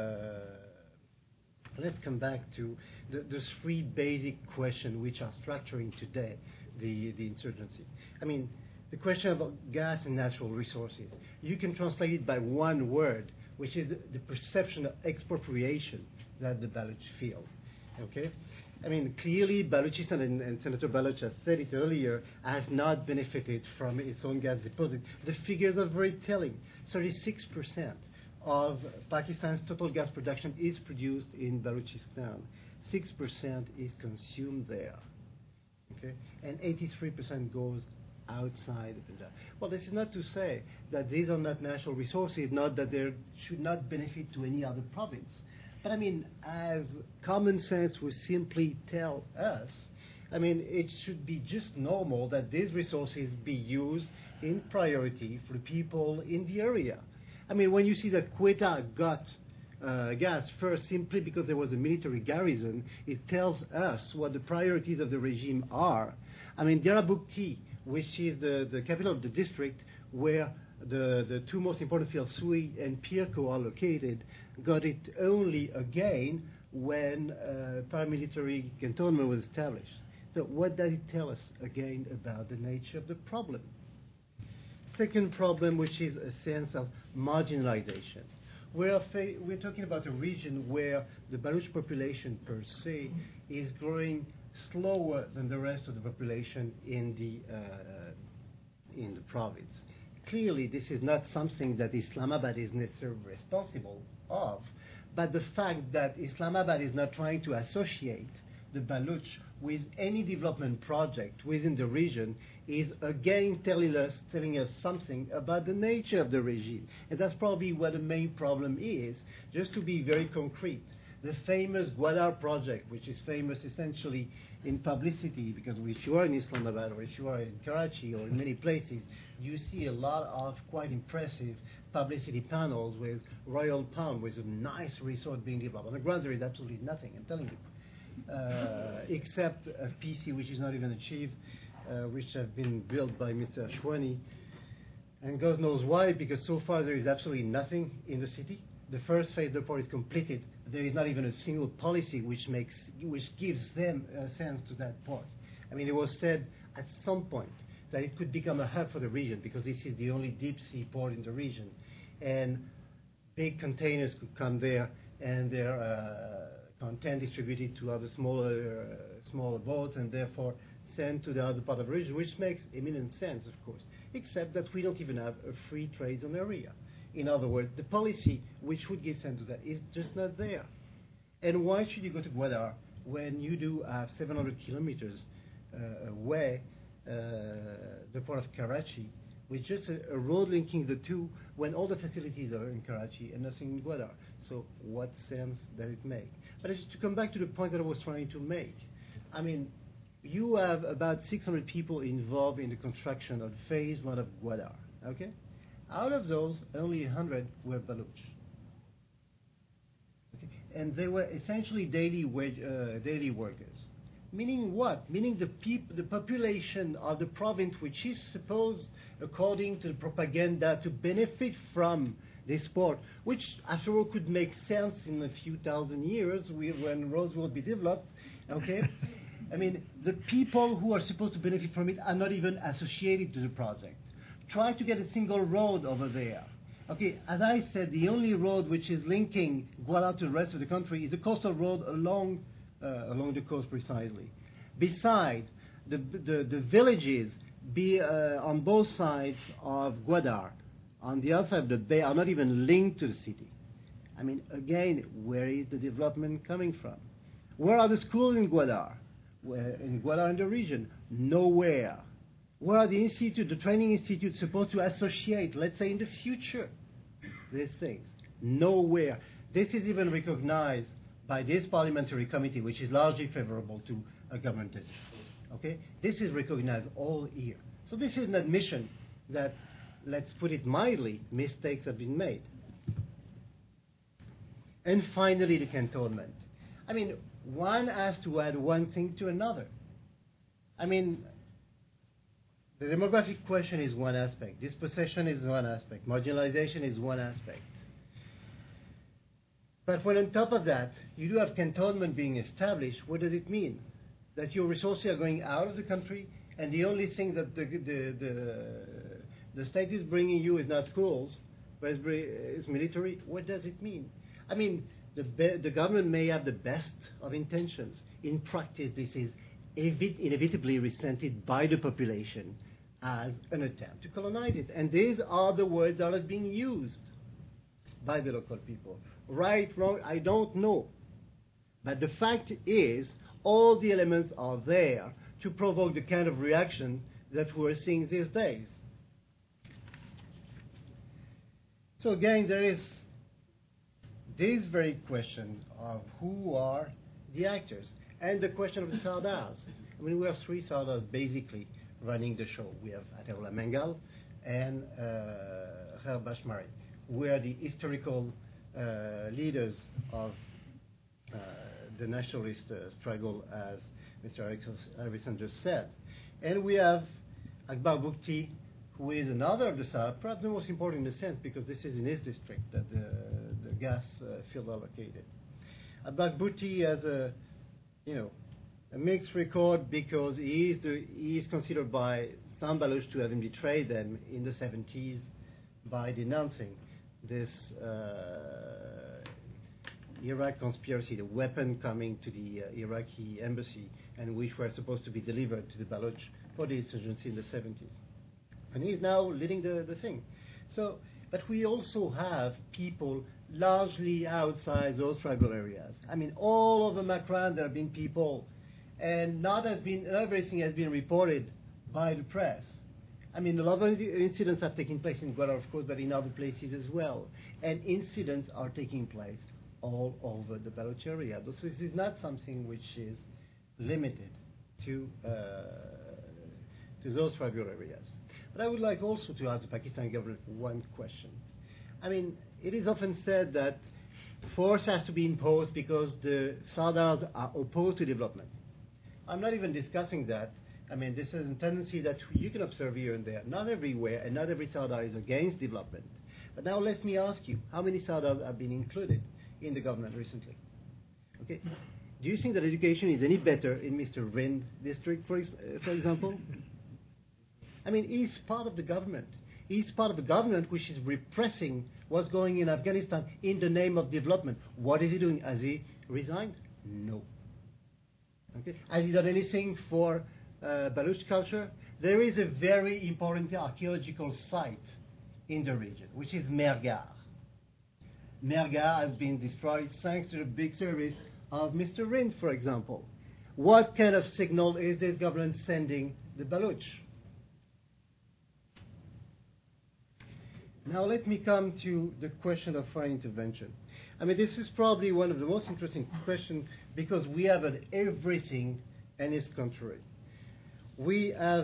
the three basic questions which are structuring today the insurgency. I mean, the question about gas and natural resources. You can translate it by one word, which is the perception of expropriation that the Baloch feel. Okay? I mean, clearly Balochistan, and Senator Baloch has said it earlier, has not benefited from its own gas deposit. The figures are very telling. 36% of Pakistan's total gas production is produced in Balochistan. 6% is consumed there. Okay? And 83% goes outside of Punjab. Well, this is not to say that these are not national resources, not that they should not benefit to any other province. But I mean, as common sense would simply tell us, I mean, it should be just normal that these resources be used in priority for the people in the area. I mean, when you see that Quetta got gas first simply because there was a military garrison, it tells us what the priorities of the regime are. I mean, Diyarbakir, which is the capital of the district where the two most important fields, Sui and Pirko, are located, got it only again when paramilitary cantonment was established. So what does it tell us again about the nature of the problem? Second problem, which is a sense of marginalization. We're talking about a region where the Baloch population per se is growing slower than the rest of the population in the province. Clearly, this is not something that Islamabad is necessarily responsible of, but the fact that Islamabad is not trying to associate the Baloch with any development project within the region is again telling us something about the nature of the regime. And that's probably what the main problem is. Just to be very concrete, the famous Gwadar project, which is famous essentially in publicity, because if you are in Islamabad or if you are in Karachi or in many places, you see a lot of quite impressive publicity panels with Royal Palm, with a nice resort being developed. On the ground there is absolutely nothing, I'm telling you, except a PC which is not even achieved, which have been built by Mr. Ashwani. And God knows why, because so far there is absolutely nothing in the city. The first phase of the port is completed. There is not even a single policy which gives them a sense to that port. I mean, it was said at some point that it could become a hub for the region because this is the only deep sea port in the region. And big containers could come there and their content distributed to other smaller boats and therefore sent to the other part of the region, which makes eminent sense, of course, except that we don't even have a free trade zone area. In other words, the policy which would give sense to that is just not there. And why should you go to Gwadar when you do have 700 kilometers away the port of Karachi, with just a road linking the two, when all the facilities are in Karachi and nothing in Gwadar? So what sense does it make? But to come back to the point that I was trying to make, I mean, you have about 600 people involved in the construction of phase 1 of Gwadar, okay? Out of those, only 100 were Baloch. Okay? And they were essentially daily workers. Meaning what? Meaning the population of the province, which is supposed, according to the propaganda, to benefit from this port, which after all could make sense in a few thousand years when roads will be developed, okay? I mean, the people who are supposed to benefit from it are not even associated to the project. Try to get a single road over there. Okay, as I said, the only road which is linking Gwadar to the rest of the country is the coastal road along the coast precisely. Besides, the villages on both sides of Gwadar, on the outside of the bay, are not even linked to the city. I mean, again, where is the development coming from? Where are the schools in Gwadar? In Gwadar in the region? Nowhere. Where are the training institutes supposed to associate, let's say in the future, these things? Nowhere. This is even recognized by this parliamentary committee, which is largely favorable to a government decision. Okay? This is recognized all year. So this is an admission that, let's put it mildly, mistakes have been made. And finally, the cantonment. I mean, one has to add one thing to another. I mean, the demographic question is one aspect. Dispossession is one aspect. Marginalization is one aspect. But when on top of that, you do have cantonment being established, what does it mean? That your resources are going out of the country and the only thing that the state is bringing you is not schools, but it's military? What does it mean? I mean, the government may have the best of intentions. In practice, this is inevitably resented by the population as an attempt to colonize it. And these are the words that are being used by the local people. Right, wrong, I don't know. But the fact is, all the elements are there to provoke the kind of reaction that we're seeing these days. So again, there is this very question of who are the actors and the question of the Sardars. I mean, we have three Sardars basically running the show. We have Ataullah Mengal and Khair Bashmari, who are the historical leaders of the nationalist struggle, as Mr. Erickson just said. And we have Akbar Bukti, who is another of the Sardars, perhaps the most important in a sense, because this is in his district that the gas field are located. Akbar Bukti has a mixed record because he is considered by some Baloch to have betrayed them in the 70s by denouncing this Iraq conspiracy, the weapon coming to the Iraqi embassy and which were supposed to be delivered to the Baloch for the insurgency in the 70s. And he's now leading the thing. So, but we also have people largely outside those tribal areas. I mean, all over Makran there have been people, and not everything has been reported by the press. I mean, a lot of incidents have taken place in Guadalajara, of course, but in other places as well. And incidents are taking place all over the Baloch area. So this is not something which is limited to those tribal areas. But I would like also to ask the Pakistani government one question. I mean, it is often said that force has to be imposed because the Sardars are opposed to development. I'm not even discussing that. I mean, this is a tendency that you can observe here and there. Not everywhere, and not every Sardar is against development. But now let me ask you, how many Sardars have been included in the government recently? Okay. Do you think that education is any better in Mr. Rind district, for example? I mean, he's part of the government. He's part of a government which is repressing what's going in Afghanistan in the name of development. What is he doing? Has he resigned? No. Okay. Has he done anything for Baloch culture? There is a very important archaeological site in the region, which is Mergar. Mergar has been destroyed thanks to the big service of Mr. Rind, for example. What kind of signal is this government sending the Baloch? Now let me come to the question of foreign intervention. I mean, this is probably one of the most interesting questions because we have had everything and its contrary. We have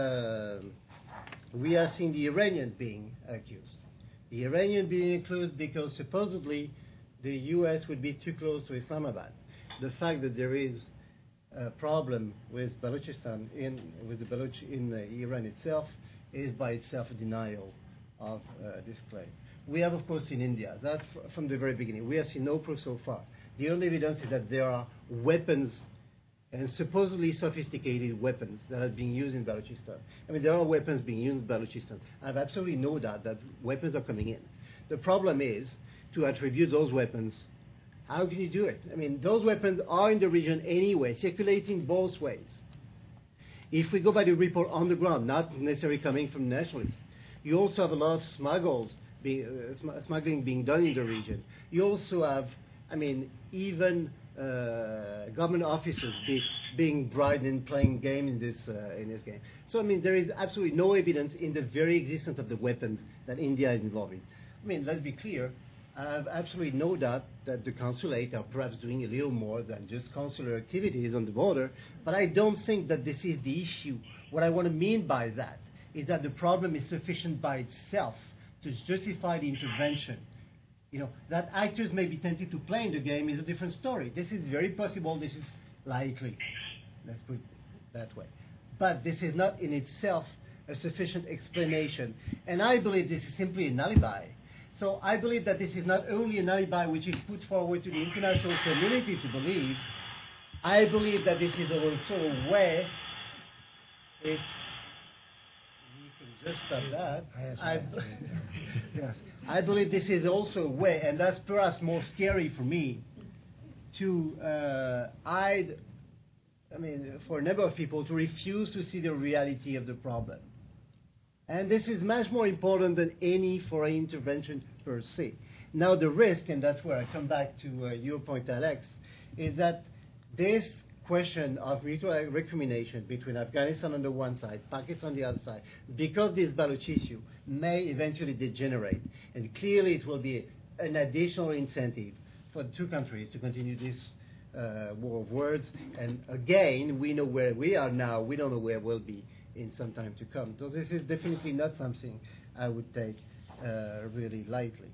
seen the Iranian being accused. The Iranian being accused because supposedly the U.S. would be too close to Islamabad. The fact that there is a problem with Balochistan, with the Baloch in Iran itself, is by itself a denial of this claim. We have, of course, in India, that from the very beginning, we have seen no proof so far. The only evidence is that there are weapons, and supposedly sophisticated weapons, that are being used in Balochistan. I mean, there are weapons being used in Balochistan. I have absolutely no doubt that weapons are coming in. The problem is to attribute those weapons. How can you do it? I mean, those weapons are in the region anyway, circulating both ways. If we go by the report on the ground, not necessarily coming from nationalists, you also have a lot of smuggling being done in the region. You also have, I mean, even government officers being bribed and playing game in this game. So, I mean, there is absolutely no evidence in the very existence of the weapons that India is involved in. I mean, let's be clear. I have absolutely no doubt that the consulate are perhaps doing a little more than just consular activities on the border, but I don't think that this is the issue. What I want to mean by that is that the problem is sufficient by itself to justify the intervention. You know, that actors may be tempted to play in the game is a different story. This is very possible. This is likely. Let's put it that way. But this is not in itself a sufficient explanation. And I believe this is simply an alibi. So I believe that this is not only an alibi which is put forward to the international community to believe. I believe that this is also a way, if we can just stop that, yes, I believe this is also a way, and that's perhaps more scary for me, to hide, I mean, for a number of people to refuse to see the reality of the problem. And this is much more important than any foreign intervention per se. Now the risk, and that's where I come back to your point, Alex, is that this question of mutual recrimination between Afghanistan on the one side, Pakistan on the other side, because this Baloch issue may eventually degenerate. And clearly it will be an additional incentive for the two countries to continue this war of words. And again, we know where we are now. We don't know where we'll be in some time to come. So this is definitely not something I would take really lightly.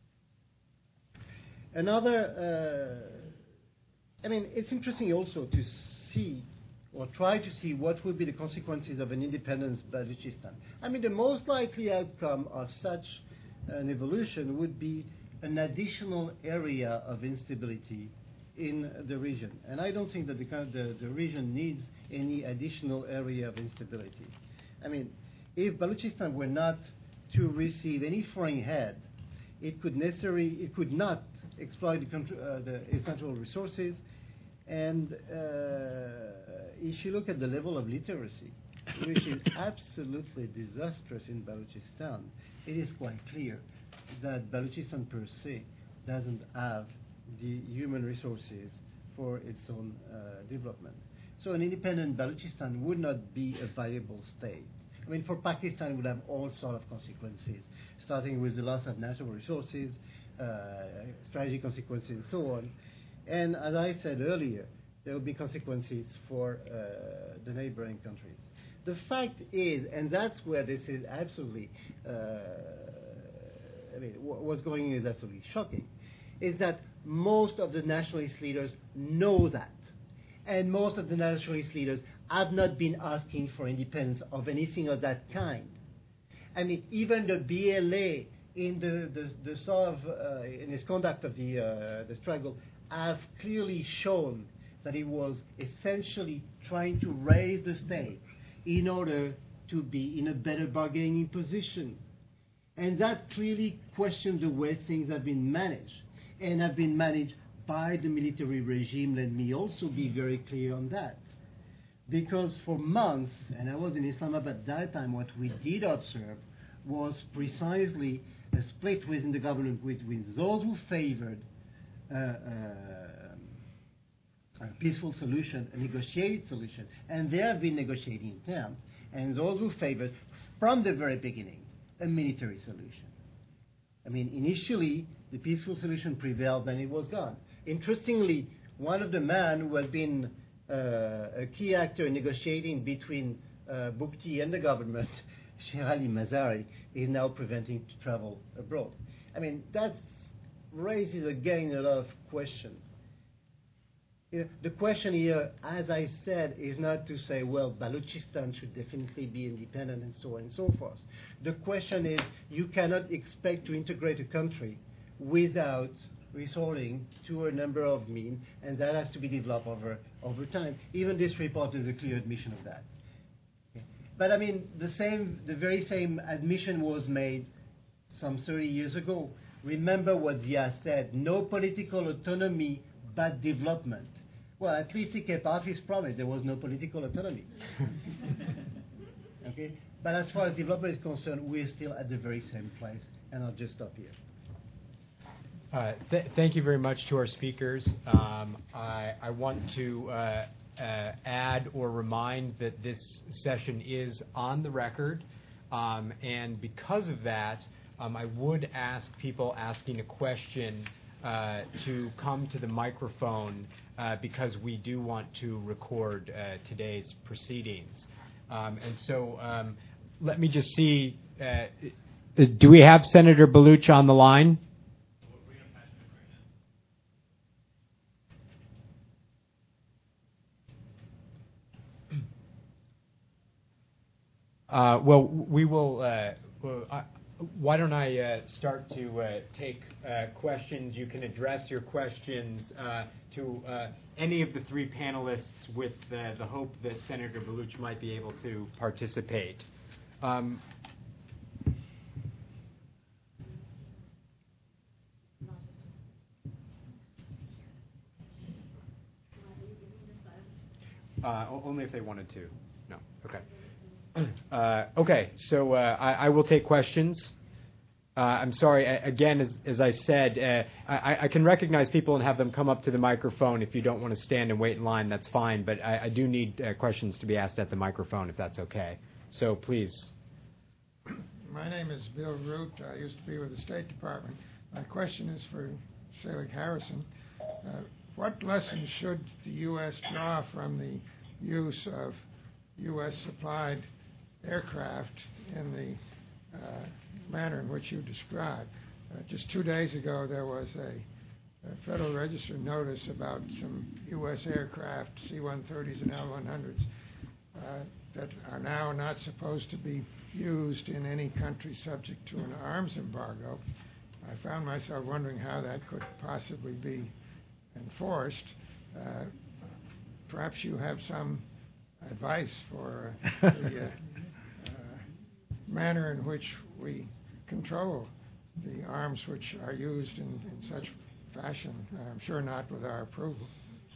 Another, I mean, it's interesting also to see or try to see what would be the consequences of an independent Balochistan. I mean, the most likely outcome of such an evolution would be an additional area of instability in the region. And I don't think that the region needs any additional area of instability. I mean, if Balochistan were not to receive any foreign aid, it could not exploit its natural resources. And if you look at the level of literacy, which is absolutely disastrous in Balochistan, it is quite clear that Balochistan per se doesn't have the human resources for its own development. So an independent Balochistan would not be a viable state. I mean, for Pakistan, it would have all sorts of consequences, starting with the loss of natural resources, strategic consequences, and so on. And as I said earlier, there will be consequences for the neighboring countries. The fact is, and that's where this is absolutely, what's going on is absolutely shocking, is that most of the nationalist leaders know that. And most of the nationalist leaders have not been asking for independence of anything of that kind. I mean, even the BLA in the sort of in its conduct of the struggle have clearly shown that it was essentially trying to raise the state in order to be in a better bargaining position. And that clearly questions the way things have been managed, and have been managed by the military regime. Let me also be very clear on that. Because for months, and I was in Islamabad at that time, what we did observe was precisely a split within the government between those who favored a peaceful solution, a negotiated solution, and they have been negotiating terms, and those who favored, from the very beginning, a military solution. I mean, initially, the peaceful solution prevailed, then it was gone. Interestingly, one of the men who had been a key actor in negotiating between Boukti and the government, Sherali Mazari, is now preventing to travel abroad. I mean, that raises again a lot of questions. The question here, as I said, is not to say, well, Balochistan should definitely be independent and so on and so forth. The question is, you cannot expect to integrate a country without resorting to a number of means, and that has to be developed over time. Even this report is a clear admission of that. Okay. But I mean, the very same admission was made some 30 years ago. Remember what Zia said, no political autonomy but development. Well, at least he kept off his promise. There was no political autonomy. Okay? But as far as development is concerned, we're still at the very same place, and I'll just stop here. Thank you very much to our speakers. I want to add or remind that this session is on the record, and because of that, I would ask people asking a question to come to the microphone because we do want to record today's proceedings. And so let me just see, do we have Senator Balouch on the line? Well, we will. Why don't I start to take questions? You can address your questions to any of the three panelists with the hope that Senator Balouch might be able to participate. Only if they wanted to. No. Okay. Okay, so I will take questions. I'm sorry, again, as I said, I can recognize people and have them come up to the microphone. If you don't want to stand and wait in line, that's fine, but I do need questions to be asked at the microphone, if that's okay. So please. My name is Bill Root. I used to be with the State Department. My question is for Selig Harrison. What lessons should the U.S. draw from the use of U.S.-supplied aircraft in the manner in which you described? Just 2 days ago, there was a Federal Register notice about some U.S. aircraft, C-130s and L-100s, that are now not supposed to be used in any country subject to an arms embargo. I found myself wondering how that could possibly be enforced. Perhaps you have some advice for the manner in which we control the arms which are used in such fashion. I'm sure not with our approval.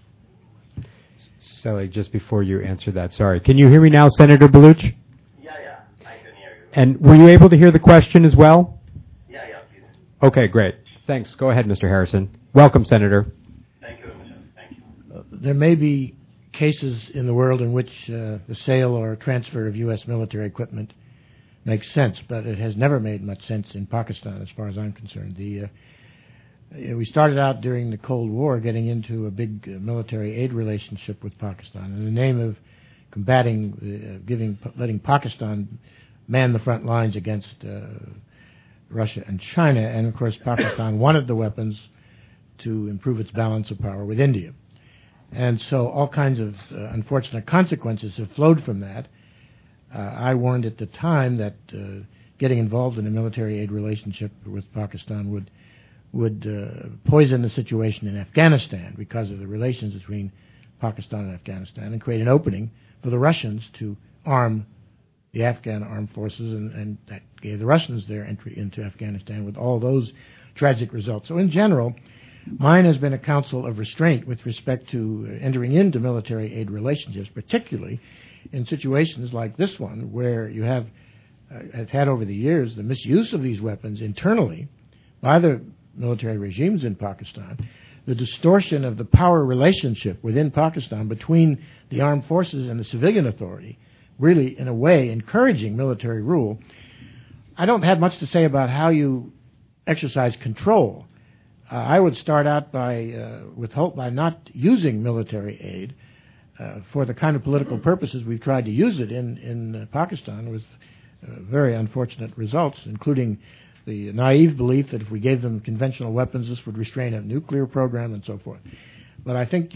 Selig, just before you answer that, sorry. Can you hear me now, Senator Balouch? Yeah, I can hear you. And were you able to hear the question as well? Yeah, please. Okay, great. Thanks. Go ahead, Mr. Harrison. Welcome, Senator. Thank you, Mr. Thank you. There may be cases in the world in which the sale or transfer of U.S. military equipment makes sense, but it has never made much sense in Pakistan, as far as I'm concerned. We started out during the Cold War getting into a big military aid relationship with Pakistan in the name of combating, letting Pakistan man the front lines against Russia and China, and of course Pakistan wanted the weapons to improve its balance of power with India. And so all kinds of unfortunate consequences have flowed from that. I warned at the time that getting involved in a military aid relationship with Pakistan would poison the situation in Afghanistan because of the relations between Pakistan and Afghanistan, and create an opening for the Russians to arm the Afghan armed forces, and that gave the Russians their entry into Afghanistan with all those tragic results. So in general, mine has been a counsel of restraint with respect to entering into military aid relationships, particularly in situations like this one, where you have had over the years the misuse of these weapons internally by the military regimes in Pakistan, the distortion of the power relationship within Pakistan between the armed forces and the civilian authority, really, in a way, encouraging military rule. I don't have much to say about how you exercise control. I would start out by not using military aid for the kind of political purposes we've tried to use it in Pakistan, with very unfortunate results, including the naive belief that if we gave them conventional weapons, this would restrain a nuclear program and so forth. But I think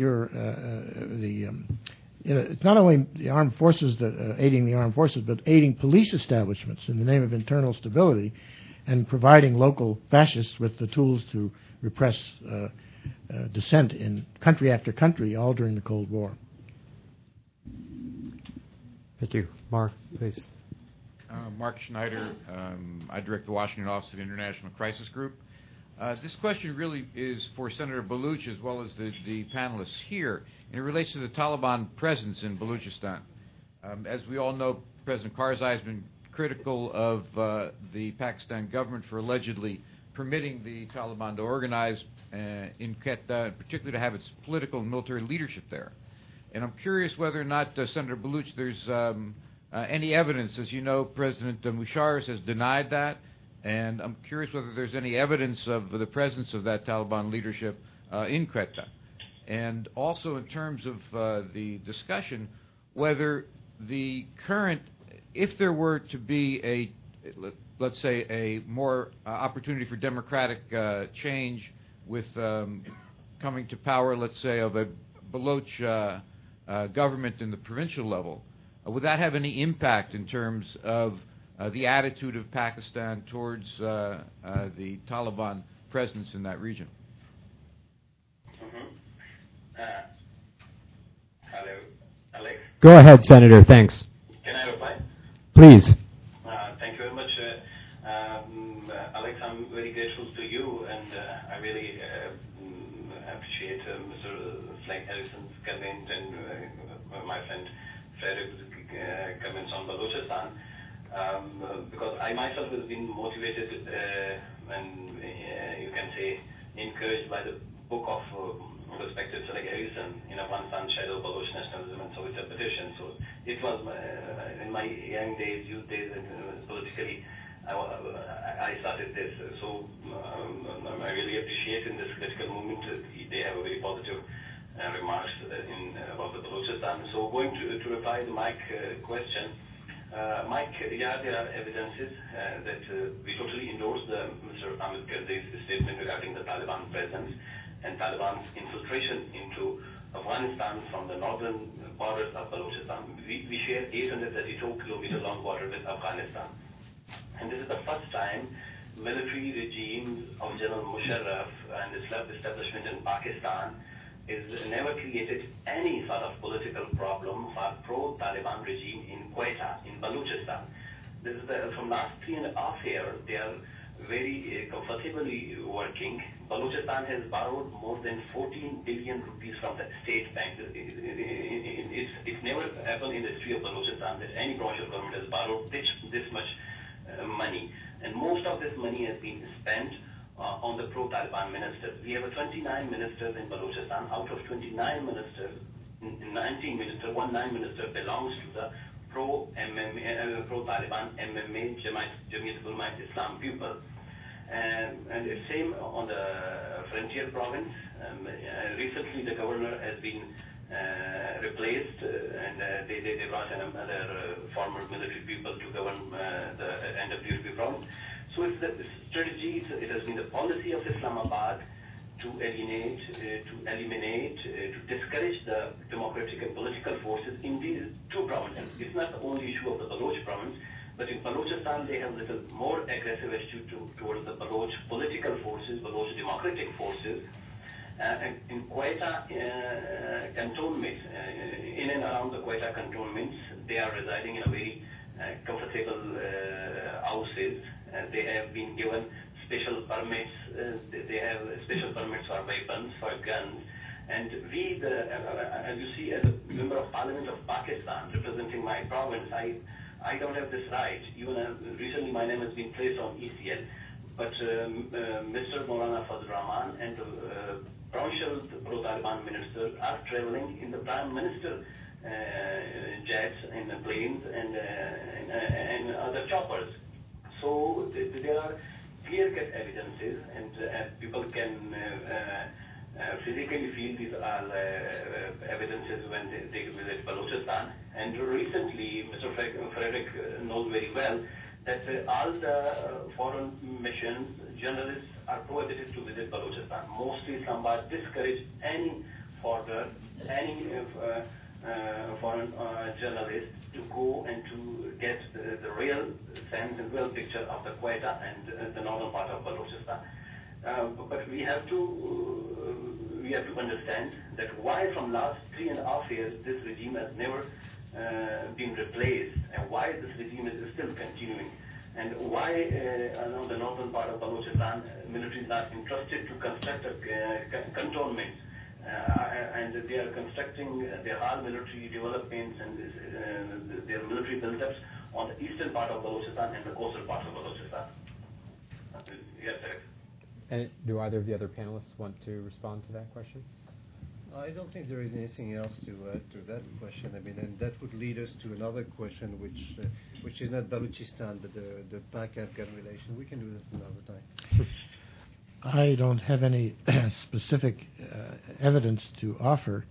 it's not only the armed forces that aiding the armed forces, but aiding police establishments in the name of internal stability, and providing local fascists with the tools to repress dissent in country after country, all during the Cold War. Thank you. Mark, please. Mark Schneider. I direct the Washington Office of the International Crisis Group. This question really is for Senator Baluch as well as the panelists here, and it relates to the Taliban presence in Baluchistan. As we all know, President Karzai has been critical of the Pakistan government for allegedly permitting the Taliban to organize in Quetta, particularly to have its political and military leadership there. And I'm curious whether or not, Senator Baluch, there's any evidence. As you know, President Musharraf has denied that, and I'm curious whether there's any evidence of the presence of that Taliban leadership in Quetta. And also in terms of the discussion, whether the current, if there were to be let's say a more opportunity for democratic change with coming to power, let's say, of a Baloch government in the provincial level, would that have any impact in terms of the attitude of Pakistan towards the Taliban presence in that region? Hello, Alex. Go ahead, Senator. Thanks. Can I reply? Please. Thank you very much, Alex. I'm very grateful to you, and I really appreciate Mr. Flake Harrison's comment and my friend Frederick's comments on Balochistan, because I myself have been motivated and you can say encouraged by the book of respected Flake Harrison, Afghanistan, Shadow, Baloch Nationalism and Soviet Repetition. So it was in my young days, youth days, and politically, I started this. So I really appreciate in this critical moment they have a very positive remarks about the Balochistan. So going to reply to Mike's question, Mike, yeah, there are evidences that we totally endorse Mr. Ahmed Karzai's statement regarding the Taliban presence and Taliban's infiltration into Afghanistan from the northern borders of Balochistan. We share 832-kilometer long border with Afghanistan. And this is the first time military regimes of General Musharraf and the establishment in Pakistan is never created any sort of political problem for pro-Taliban regime in Quetta, in Balochistan. This is from last 3.5 years, they are very comfortably working. Balochistan has borrowed more than 14 billion rupees from the state bank. It's never happened in the history of Balochistan that any provincial government has borrowed this much money. And most of this money has been spent on the pro-Taliban ministers. We have 29 ministers in Balochistan. Out of 29 ministers, 19 minister belongs to the pro-Taliban MMA Jamiat Ulama Islam people. And it's same on the frontier province. Recently, the governor has been replaced, and they brought another former military people to govern the NWSP province. So it's the strategy, it has been the policy of Islamabad to alienate, to eliminate, to discourage the democratic and political forces in these two provinces. It's not the only issue of the Baloch province, but in Balochistan they have a little more aggressive attitude towards the Baloch political forces, Baloch democratic forces. And in Quetta cantonments, in and around the Quetta cantonments, they are residing in a very comfortable houses. They have been given special permits. They have special permits for weapons, for guns. And we, as you see, as a member of Parliament of Pakistan, representing my province, I don't have this right. Even recently, my name has been placed on ECL. But Mr. Maulana Fazl Rahman and the provincial pro-Taliban minister are traveling in the Prime Minister jets and planes and other choppers. So there are clear-cut evidences, and people can physically feel these are evidences when they visit Balochistan. And recently, Mr. Frederick knows very well that all the foreign missions, journalists are prohibited to visit Balochistan. Mostly Islamabad discourage any foreigner, any foreign journalist to go and to get the real sense and real picture of the Quetta and the northern part of Balochistan. But we have to understand that why from last 3.5 years this regime has never been replaced, and why this regime is still continuing, and why the northern part of Balochistan military is not interested to construct a cantonment, and they are constructing their whole military developments and their military build-ups on the eastern part of Balochistan and the coastal part of Balochistan. Yes, sir. And do either of the other panelists want to respond to that question? I don't think there is anything else to add to that question. I mean, and that would lead us to another question, which is not Balochistan, but the Pak-Afghan relation. We can do that another time. I don't have any specific evidence to offer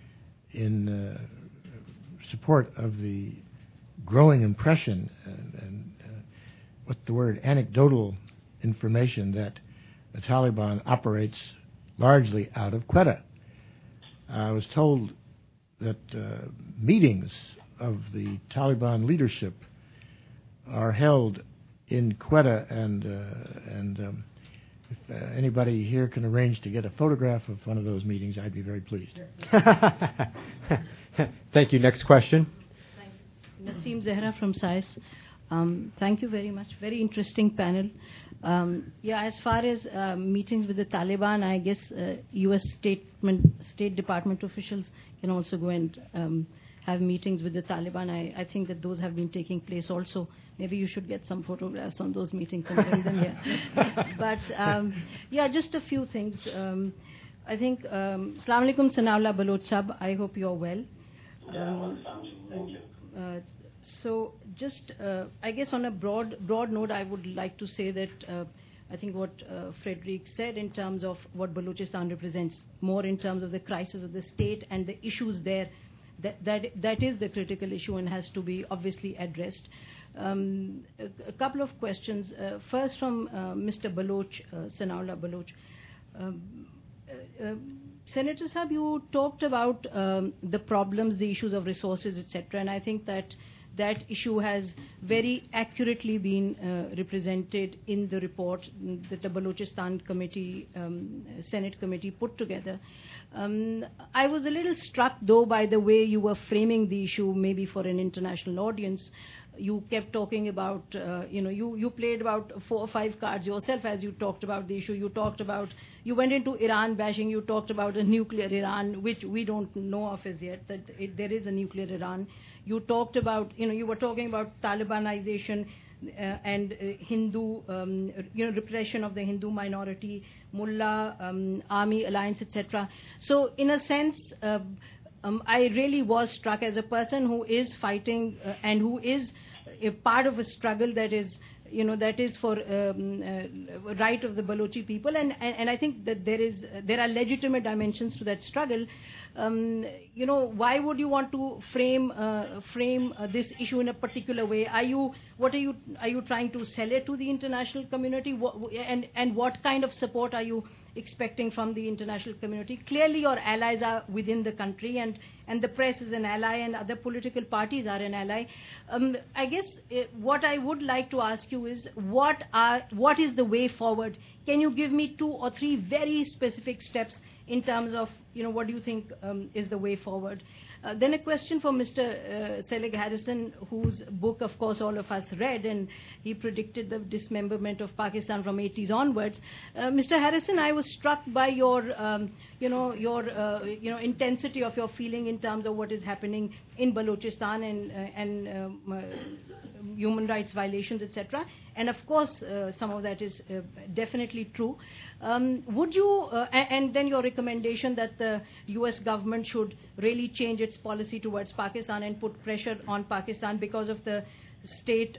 in support of the growing impression and what the word anecdotal information that the Taliban operates largely out of Quetta. I was told that meetings of the Taliban leadership are held in Quetta, and if anybody here can arrange to get a photograph of one of those meetings, I'd be very pleased. Thank you. Next question. Thank you. Naseem Zehra from SAIS. Thank you very much. Very interesting panel. As far as meetings with the Taliban, I guess U.S. State Department officials can also go and have meetings with the Taliban. I think that those have been taking place also. Maybe you should get some photographs on those meetings and bring them here. But just a few things. I think, Assalamu alaikum, Sanaullah Baloch Sahab, I hope you're well. Thank you. So just, I guess on a broad note, I would like to say that I think what Frederick said in terms of what Balochistan represents, more in terms of the crisis of the state and the issues there, that is the critical issue and has to be obviously addressed. A couple of questions. First from Mr. Baloch, Sanaullah Baloch. Senator Saab, you talked about the problems, the issues of resources, etc., and I think that issue has very accurately been represented in the report that the Balochistan committee, Senate committee put together. I was a little struck, though, by the way you were framing the issue, maybe for an international audience. You kept talking about, you played about 4 or 5 cards yourself as you talked about the issue. You went into Iran bashing, you talked about a nuclear Iran, which we don't know of as yet, that there is a nuclear Iran. You talked about, you were talking about Talibanization and Hindu, repression of the Hindu minority, Mullah, army alliance, etc. So in a sense, I really was struck as a person who is fighting and who is a part of a struggle that is, that is for right of the Balochi people, and I think that there are legitimate dimensions to that struggle. Why would you want to frame this issue in a particular way? Are you trying to sell it to the international community? And what kind of support are you expecting from the international community? Clearly, your allies are within the country, and the press is an ally, and other political parties are an ally. I guess what I would like to ask you is, what is the way forward? Can you give me 2 or 3 very specific steps in terms of, what do you think is the way forward? Then a question for Mr. Selig Harrison, whose book, of course, all of us read, and he predicted the dismemberment of Pakistan from 80s onwards. Mr. Harrison, I was struck by your intensity of your feeling in terms of what is happening in Balochistan and human rights violations, etc. And of course, some of that is definitely true. Would you, and then your recommendation that the U.S. government should really change its policy towards Pakistan and put pressure on Pakistan because of the state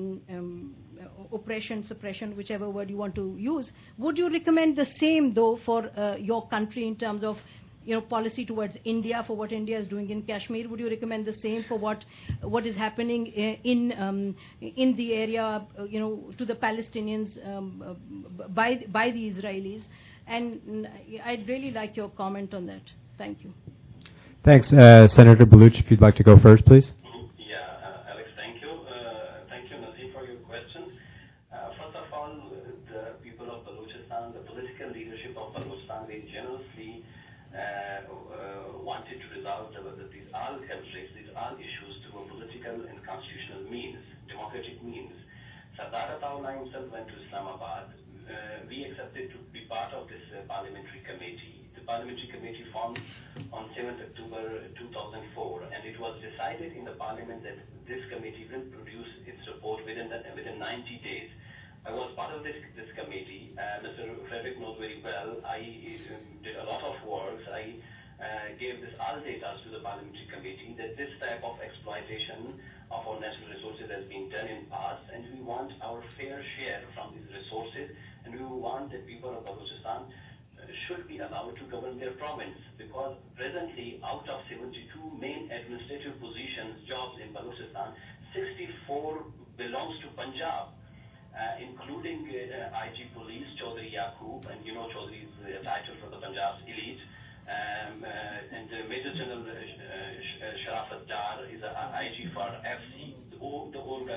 oppression, suppression, whichever word you want to use. Would you recommend the same, though, for your country in terms of policy towards India, for what India is doing in Kashmir? Would you recommend the same for what is happening in the area, to the Palestinians by the Israelis? And I'd really like your comment on that. Thank you. Thanks. Senator Baluch, if you'd like to go first, please. Alex, thank you. Thank you, Nazim, for your questions. First of all, the people of Balochistan, the political leadership of Balochistan, they generously wanted to resolve these all conflicts, these all issues through a political and constitutional means, democratic means. Sardar Ataullah himself went to Islamabad. We accepted to be part of this parliamentary committee. The parliamentary committee formed on 7th October 2004, and it was decided in the parliament that this committee will produce its report within 90 days. I was part of this committee. Mr. Frederick knows very well. I did a lot of work. I gave this all data to the parliamentary committee that this type of exploitation of our natural resources has been done in past, and we want our fair share from these resources, and we want that people of Balochistan should be allowed to govern their province, because presently out of 72 main administrative positions, jobs in Balochistan, 64 belongs to Punjab. Including IG Police, Chaudhry Yaqub, and Chaudhry is the title for the Punjab's elite, and Major General Sharafat Dar is a IG for FC, the old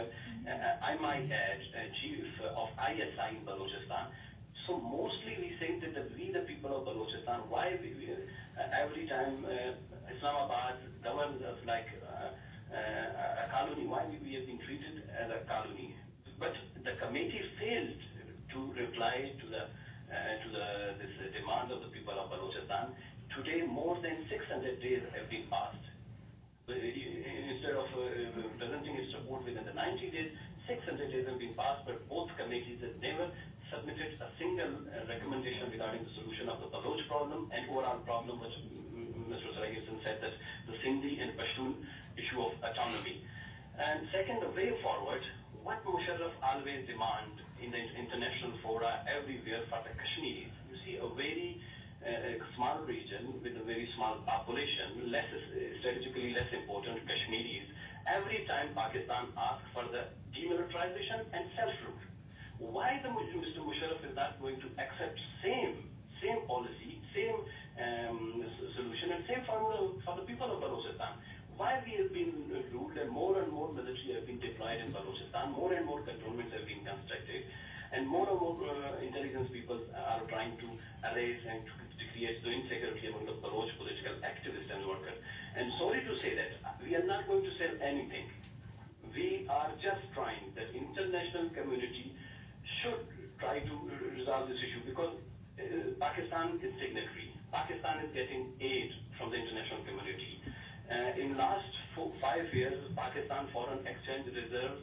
I might add, chief of ISI in Balochistan. So mostly we think that we, the people of Balochistan, why every time Islamabad governs us like a colony, why we have been treated as a colony? But the committee failed to reply to this demand of the people of Balochistan. Today, more than 600 days have been passed. Instead of presenting its report within the 90 days, 600 days have been passed, but both committees have never submitted a single recommendation regarding the solution of the Baloch problem and overall problem, which Mr. Saragirson said, that the Sindhi and Pashtun issue of autonomy. And second, the way forward, what Musharraf always demand in the international fora everywhere for the Kashmiris. You see a very small region with a very small population, strategically less important Kashmiris. Every time Pakistan asks for the demilitarization and self-rule, why Mr. Musharraf is not going to accept same policy, same solution, and same formula for the people of Balochistan? Why we have been ruled and more military have been deployed in Balochistan, more and more cantonments have been constructed, and more intelligence people are trying to erase and to create the insecurity among the Baloch political activists and workers. And sorry to say that, we are not going to sell anything. We are just trying that international community should try to resolve this issue, because Pakistan is signatory. Pakistan is getting aid from the international community. In last 5 years, Pakistan foreign exchange reserve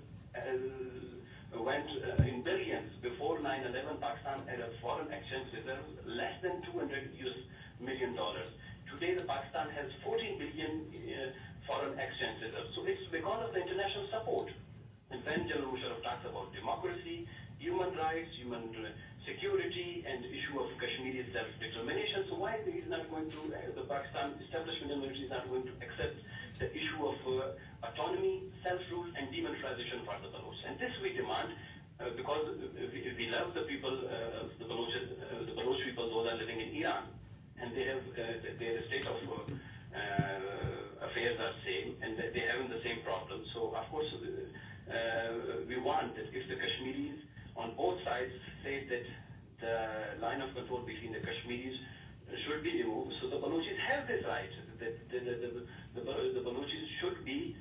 went in billions. Before 9/11, Pakistan had a foreign exchange reserve less than $200 million. Today, the Pakistan has 14 billion foreign exchange reserves. So it's because of the international support. And when General Musharraf talks about democracy, human rights, human security, and issue of Kashmiri self-determination, so why is not going to, the Pakistan establishment military is not going to accept the issue of autonomy, self-rule, and demilitarization for the Baloch? And this we demand because we love the people, the Baloch people, those are living in Iran, and they have their state of affairs are same, and they having the same problem. So of course we want that if the Kashmiris on both sides say that the line of control between the Kashmiris should be removed, so the Balochis have this right, that the Balochis should be,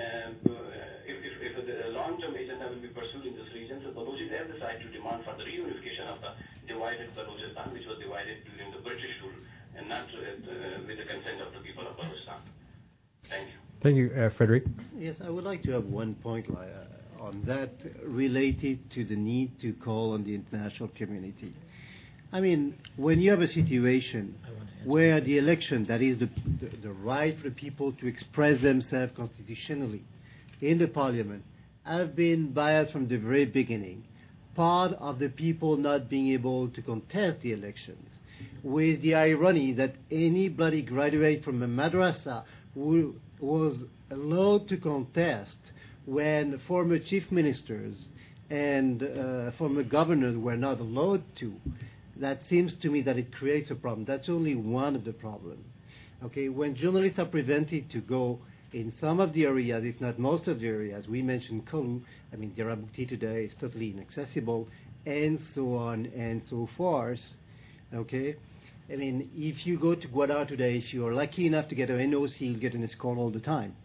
if the long-term agenda will be pursued in this region, so the Balochis have the right to demand for the reunification of the divided Balochistan, which was divided during the British rule, and not with the consent of the people of Balochistan. Thank you. Thank you, Frederick. Yes, I would like to have one point on that related to the need to call on the international community. I mean, when you have a situation where the election, that is the right for the people to express themselves constitutionally in the parliament, have been biased from the very beginning, part of the people not being able to contest the elections, with the irony that anybody graduate from a madrasa who was allowed to contest when former chief ministers and former governors were not allowed to. That seems to me that it creates a problem. That's only one of the problems. Okay, when journalists are prevented to go in some of the areas, if not most of the areas, we mentioned Kolu, I mean, Diyarbakir Bukti today is totally inaccessible, and so on and so forth. Okay, I mean, if you go to Gwadar today, if you're lucky enough to get an NOC, you'll get an escort all the time.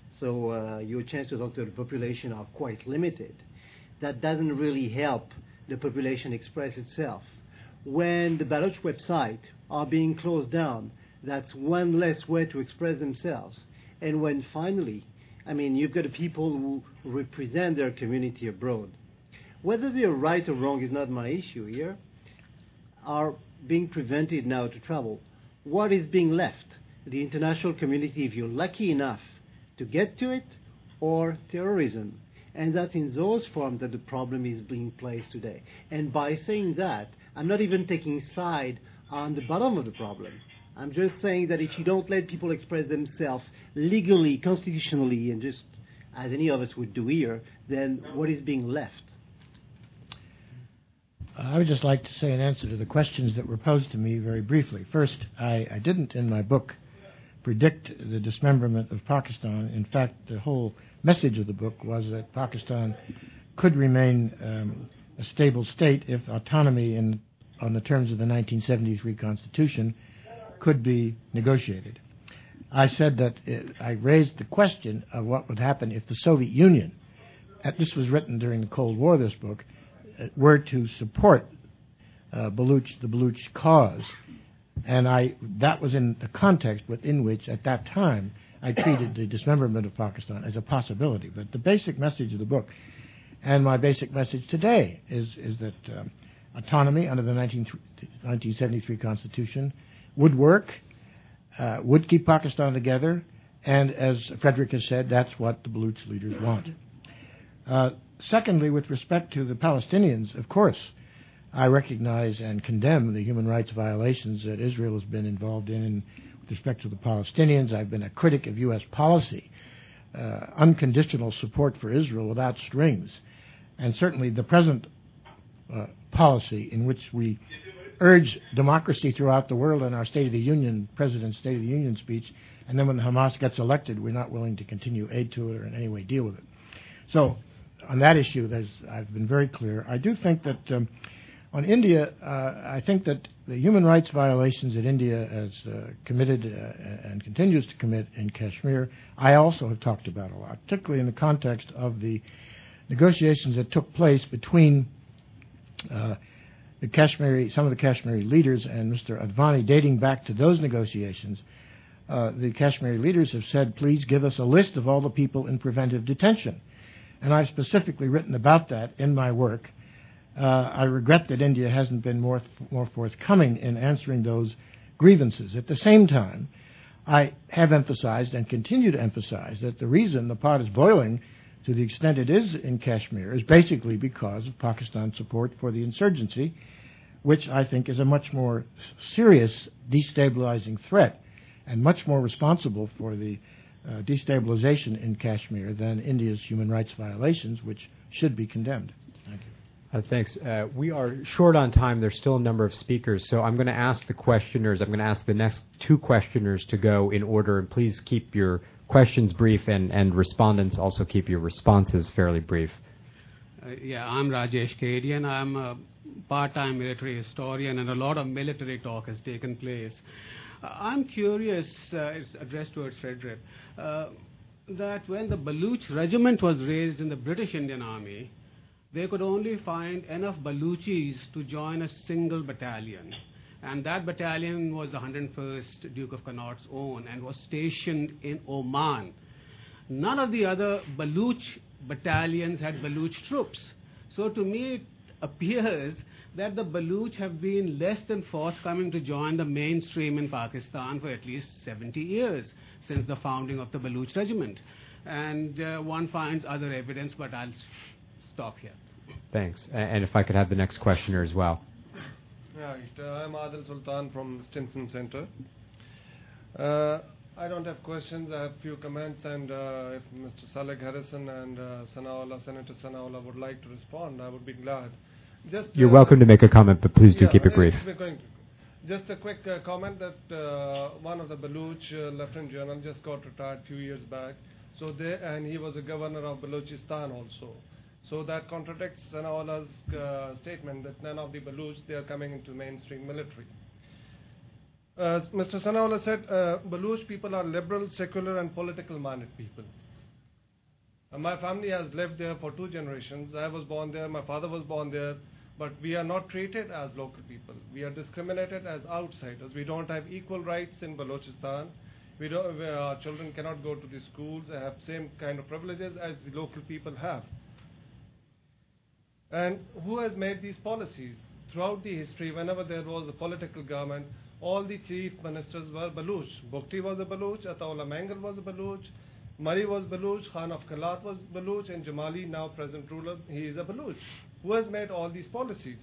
So your chance to talk to the population are quite limited. That doesn't really help the population express itself. When the Baloch website are being closed down, that's one less way to express themselves. And when finally, I mean, you've got people who represent their community abroad. Whether they're right or wrong is not my issue here, are being prevented now to travel. What is being left? The international community, if you're lucky enough to get to it, or terrorism. And that in those forms that the problem is being placed today. And by saying that, I'm not even taking side on the bottom of the problem. I'm just saying that if you don't let people express themselves legally, constitutionally, and just as any of us would do here, then what is being left? I would just like to say an answer to the questions that were posed to me very briefly. First, I didn't in my book predict the dismemberment of Pakistan. In fact, the whole message of the book was that Pakistan could remain a stable state if autonomy on the terms of the 1973 Constitution could be negotiated. I said that I raised the question of what would happen if the Soviet Union, this was written during the Cold War, this book, were to support the Baloch cause. And that was in the context within which, at that time, I treated the dismemberment of Pakistan as a possibility. But the basic message of the book, and my basic message today, is that autonomy under the 1973 Constitution would work, would keep Pakistan together, and as Frederick has said, that's what the Baloch leaders want. Secondly, with respect to the Palestinians, of course, I recognize and condemn the human rights violations that Israel has been involved in with respect to the Palestinians. I've been a critic of U.S. policy, unconditional support for Israel without strings, and certainly the present policy in which we urge democracy throughout the world in our State of the Union, President's State of the Union speech, and then when Hamas gets elected, we're not willing to continue aid to it or in any way deal with it. So on that issue, I've been very clear. I do think that on India, I think that the human rights violations that India has committed and continues to commit in Kashmir, I also have talked about a lot, particularly in the context of the negotiations that took place between some of the Kashmiri leaders and Mr. Advani, dating back to those negotiations. The Kashmiri leaders have said, please give us a list of all the people in preventive detention. And I've specifically written about that in my work. I regret that India hasn't been more forthcoming in answering those grievances. At the same time, I have emphasized and continue to emphasize that the reason the pot is boiling to the extent it is in Kashmir is basically because of Pakistan's support for the insurgency, which I think is a much more serious destabilizing threat and much more responsible for the destabilization in Kashmir than India's human rights violations, which should be condemned. Thank you. Thanks. We are short on time. There's still a number of speakers, so I'm going to ask the questioners, I'm going to ask the next two questioners to go in order, and please keep your questions brief, and respondents also keep your responses fairly brief. I'm Rajesh Kadian. I'm a part-time military historian, and a lot of military talk has taken place. I'm curious, it's addressed towards Frederick, that when the Baluch regiment was raised in the British Indian Army, they could only find enough Baluchis to join a single battalion. And that battalion was the 101st Duke of Connaught's own and was stationed in Oman. None of the other Baluch battalions had Baluch troops. So to me, it appears that the Baluch have been less than forthcoming to join the mainstream in Pakistan for at least 70 years since the founding of the Baluch regiment. And one finds other evidence, but I'll stop here. Thanks. And if I could have the next questioner as well. Right. I'm Adil Sultan from Stimson Center. I don't have questions. I have a few comments, and if Mr. Selig Harrison and Senator Sanaullah would like to respond, I would be glad. You're welcome to make a comment, but please do keep it brief. Just a quick comment that one of the Baluch Lieutenant General just got retired a few years back, and he was a governor of Balochistan also. So that contradicts Sanaullah's statement that none of the Baluch, they are coming into mainstream military. Mr. Sanaullah said Baluch people are liberal, secular, and political-minded people. My family has lived there for 2 generations. I was born there, my father was born there, but we are not treated as local people. We are discriminated as outsiders. We don't have equal rights in Balochistan. Our children cannot go to the schools and have same kind of privileges as the local people have. And who has made these policies? Throughout the history, whenever there was a political government, all the chief ministers were Baluch. Bukti was a Baluch, Ataullah Mangal was a Baluch, Murray was Baluch, Khan of Kalat was Baluch, and Jamali, now present ruler, he is a Baluch. Who has made all these policies?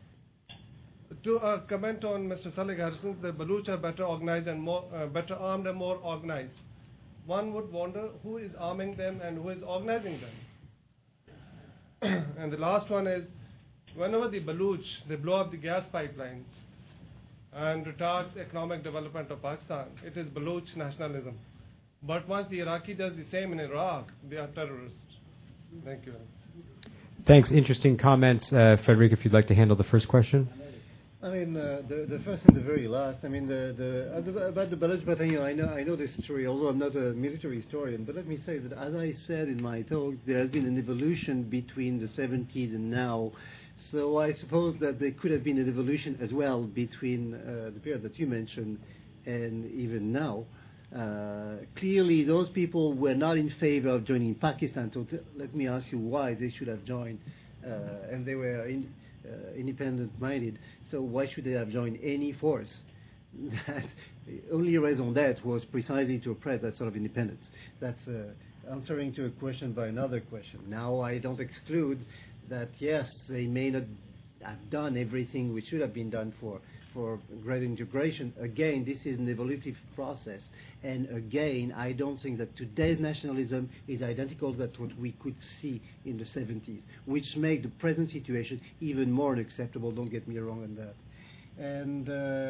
To comment on Mr. Selig Harrison, the Baluch are better organized and better armed and more organized. One would wonder who is arming them and who is organizing them. And the last one is, whenever the Baluch, they blow up the gas pipelines and retard economic development of Pakistan, it is Baluch nationalism. But once the Iraqi does the same in Iraq, they are terrorists. Thank you. Thanks. Interesting comments. Frederick, if you'd like to handle the first question. I mean, the first and the very last. I mean, about the Baluch battalion, I know this story, although I'm not a military historian. But let me say that, as I said in my talk, there has been an evolution between the 70s and now. So I suppose that there could have been an evolution as well between the period that you mentioned and even now. Clearly, those people were not in favor of joining Pakistan. So let me ask you why they should have joined, and they were independent-minded. So why should they have joined any force? The only reason that was precisely to oppress that sort of independence. That's answering to a question by another question. Now, I don't exclude that, yes, they may not have done everything which should have been done for greater integration. Again, this is an evolutive process. And again, I don't think that today's nationalism is identical to what we could see in the 70s, which make the present situation even more unacceptable. Don't get me wrong on that. And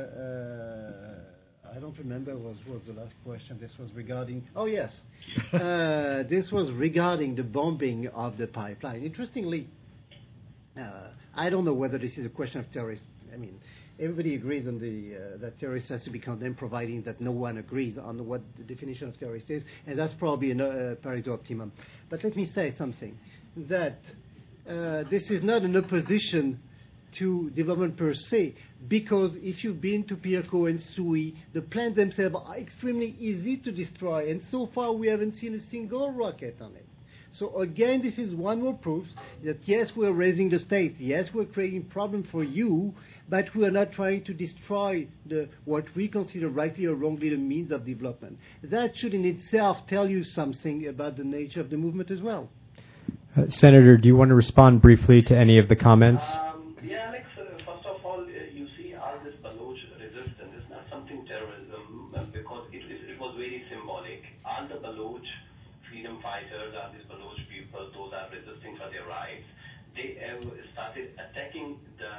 I don't remember what was the last question. This was regarding... Oh, yes. This was regarding the bombing of the pipeline. Interestingly, I don't know whether this is a question of terrorists. I mean, everybody agrees on that terrorist has to be condemned, providing that no one agrees on what the definition of terrorist is, and that's probably a Pareto optimum. But let me say something, that this is not an opposition to development per se, because if you've been to Pirco and Sui, the plants themselves are extremely easy to destroy, and so far we haven't seen a single rocket on it. So again, this is one more proof that yes, we're raising the stakes, yes, we're creating problems for you, but we are not trying to destroy what we consider rightly or wrongly the means of development. That should in itself tell you something about the nature of the movement as well. Senator, do you want to respond briefly to any of the comments? Yeah, Alex, first of all, you see all this Baloch resistance is not something terrorism because it was very symbolic. All the Baloch freedom fighters, all these Baloch people, those are resisting for their rights, they have started attacking the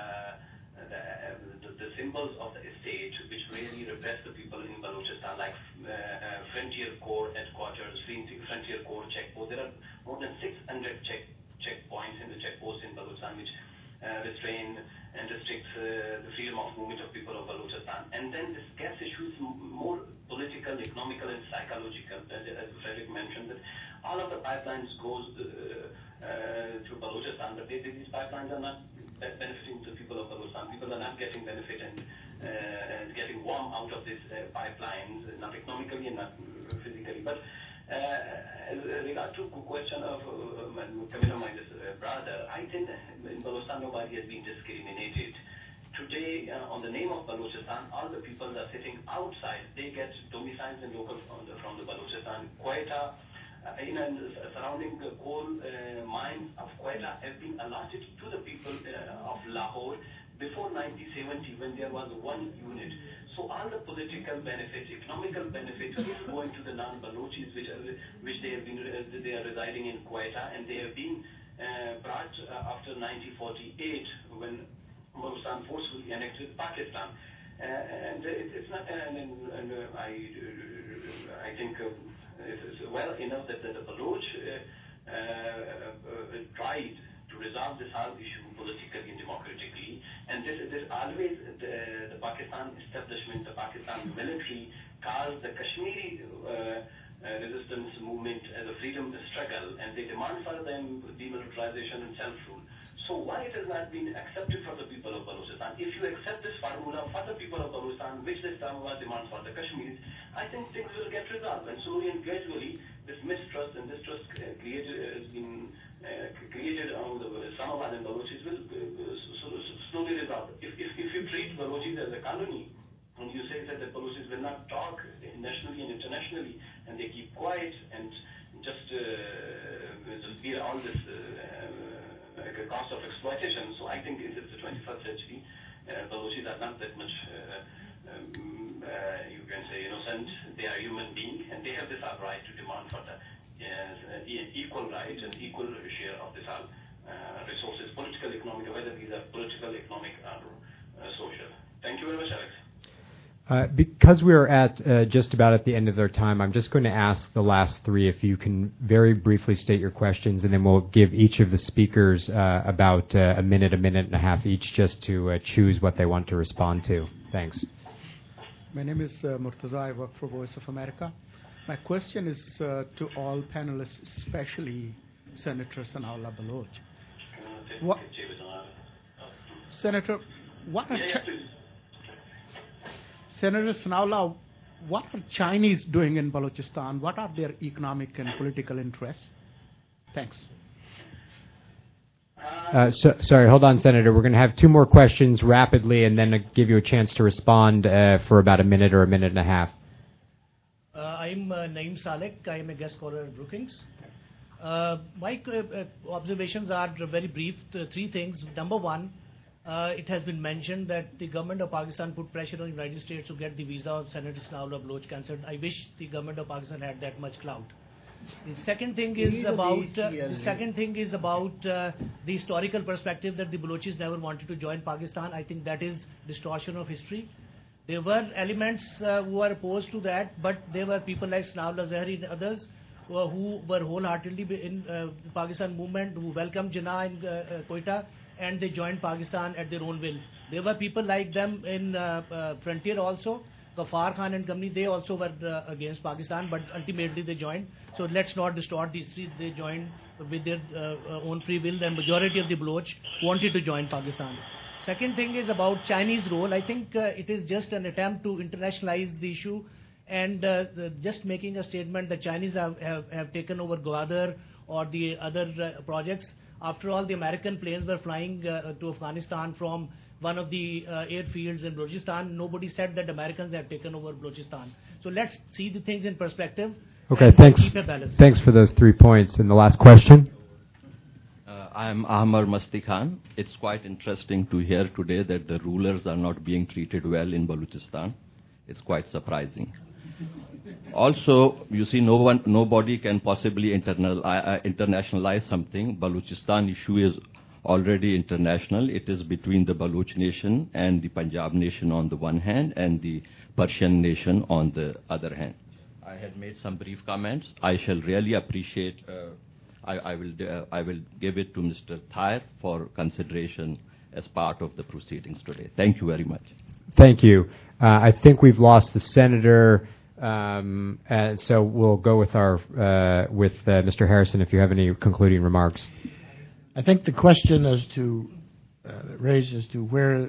symbols of the state which really repress the people in Balochistan, like Frontier Corps headquarters, Frontier Corps checkposts. There are more than 600 checkpoints in the checkposts in Balochistan which restrain and restricts the freedom of movement of people of Balochistan. And then this gas issue is more political, economical, and psychological. As Frederick mentioned, that all of the pipelines goes through Balochistan, but these pipelines are not benefiting the people of Balochistan. People are not getting benefit and getting warm out of these pipelines, not economically and not physically. But as regard to question of Camilla, my brother, I think in Balochistan nobody has been discriminated. Today, on the name of Balochistan, all the people are sitting outside. They get domiciles and locals from the Balochistan. Quetta, in and surrounding coal mines of Quetta have been allotted to the people of Lahore before 1970 when there was one unit. So all the political benefits, economical benefits is going to the non-Balochis which they are residing in Quetta, and they have been brought after 1948 when Balochistan forcefully annexed Pakistan. And it's not, I think it's well enough that the Baloch tried to resolve this whole issue politically and democratically. And this always the Pakistan establishment, the Pakistan military calls the Kashmiri resistance movement as a freedom struggle, and they demand for them demilitarization and self-rule. So why it has not been accepted for the people of Balochistan? If you accept this formula for the people of Balochistan, which this formula demands for the Kashmiris, I think things will get resolved. And slowly and gradually, this mistrust and distrust has been created among the Islamabad and Balochis will slowly resolve. If you treat Balochis as a colony, and you say that the Balochis will not talk nationally and internationally, and they keep quiet and just bear all this cost of exploitation. So I think it's the 21st century. Balochis are not that much, you can say, innocent. They are human beings, and they have this right to demand for the equal rights and equal share of this resources, political, economic, whether these are political, economic, or social. Thank you very much, Alex. Because we're at just about at the end of their time, I'm just going to ask the last three if you can very briefly state your questions, and then we'll give each of the speakers about a minute and a half each just to choose what they want to respond to. Thanks. My name is Murtaza. I work for Voice of America. My question is to all panelists, especially Senator Sanaullah Baloch. Senator, Senator Sanaullah, what are Chinese doing in Balochistan? What are their economic and political interests? Thanks. Sorry, hold on, Senator. We're going to have two more questions rapidly and then give you a chance to respond for about a minute or a minute and a half. I'm Naeem Salek. I am a guest scholar at Brookings. My observations are very brief. Three things. Number one, it has been mentioned that the government of Pakistan put pressure on the United States to get the visa of Senator Sanaullah Baloch cancelled. I wish the government of Pakistan had that much clout. The second thing is about the historical perspective that the Balochis never wanted to join Pakistan. I think that is distortion of history. There were elements who were opposed to that, but there were people like Sanaullah Zahri and others who were wholeheartedly in the Pakistan movement, who welcomed Jinnah in Quetta, and they joined Pakistan at their own will. There were people like them in Frontier also, Ghaffar Khan and company, they also were against Pakistan, but ultimately they joined. So let's not distort these three. They joined with their own free will, and majority of the Baloch wanted to join Pakistan. Second thing is about Chinese role. I think it is just an attempt to internationalize the issue and just making a statement that Chinese have taken over Gwadar or the other projects. After all, the American planes were flying to Afghanistan from one of the airfields in Balochistan. Nobody said that Americans have taken over Balochistan. So let's see the things in perspective. Okay, thanks. Keep a balance. Thanks for those 3 points. And the last question. I'm Ahmar Masti Khan. It's quite interesting to hear today that the rulers are not being treated well in Balochistan. It's quite surprising. Also, you see, nobody can possibly internationalize something. Balochistan issue is already international. It is between the Baloch nation and the Punjab nation on the one hand and the Persian nation on the other hand. I had made some brief comments. I shall really appreciate. I will give it to Mr. Thayer for consideration as part of the proceedings today. Thank you very much. Thank you. I think we've lost the senator, and so we'll go with Mr. Harrison. If you have any concluding remarks. I think the question as to raised as to where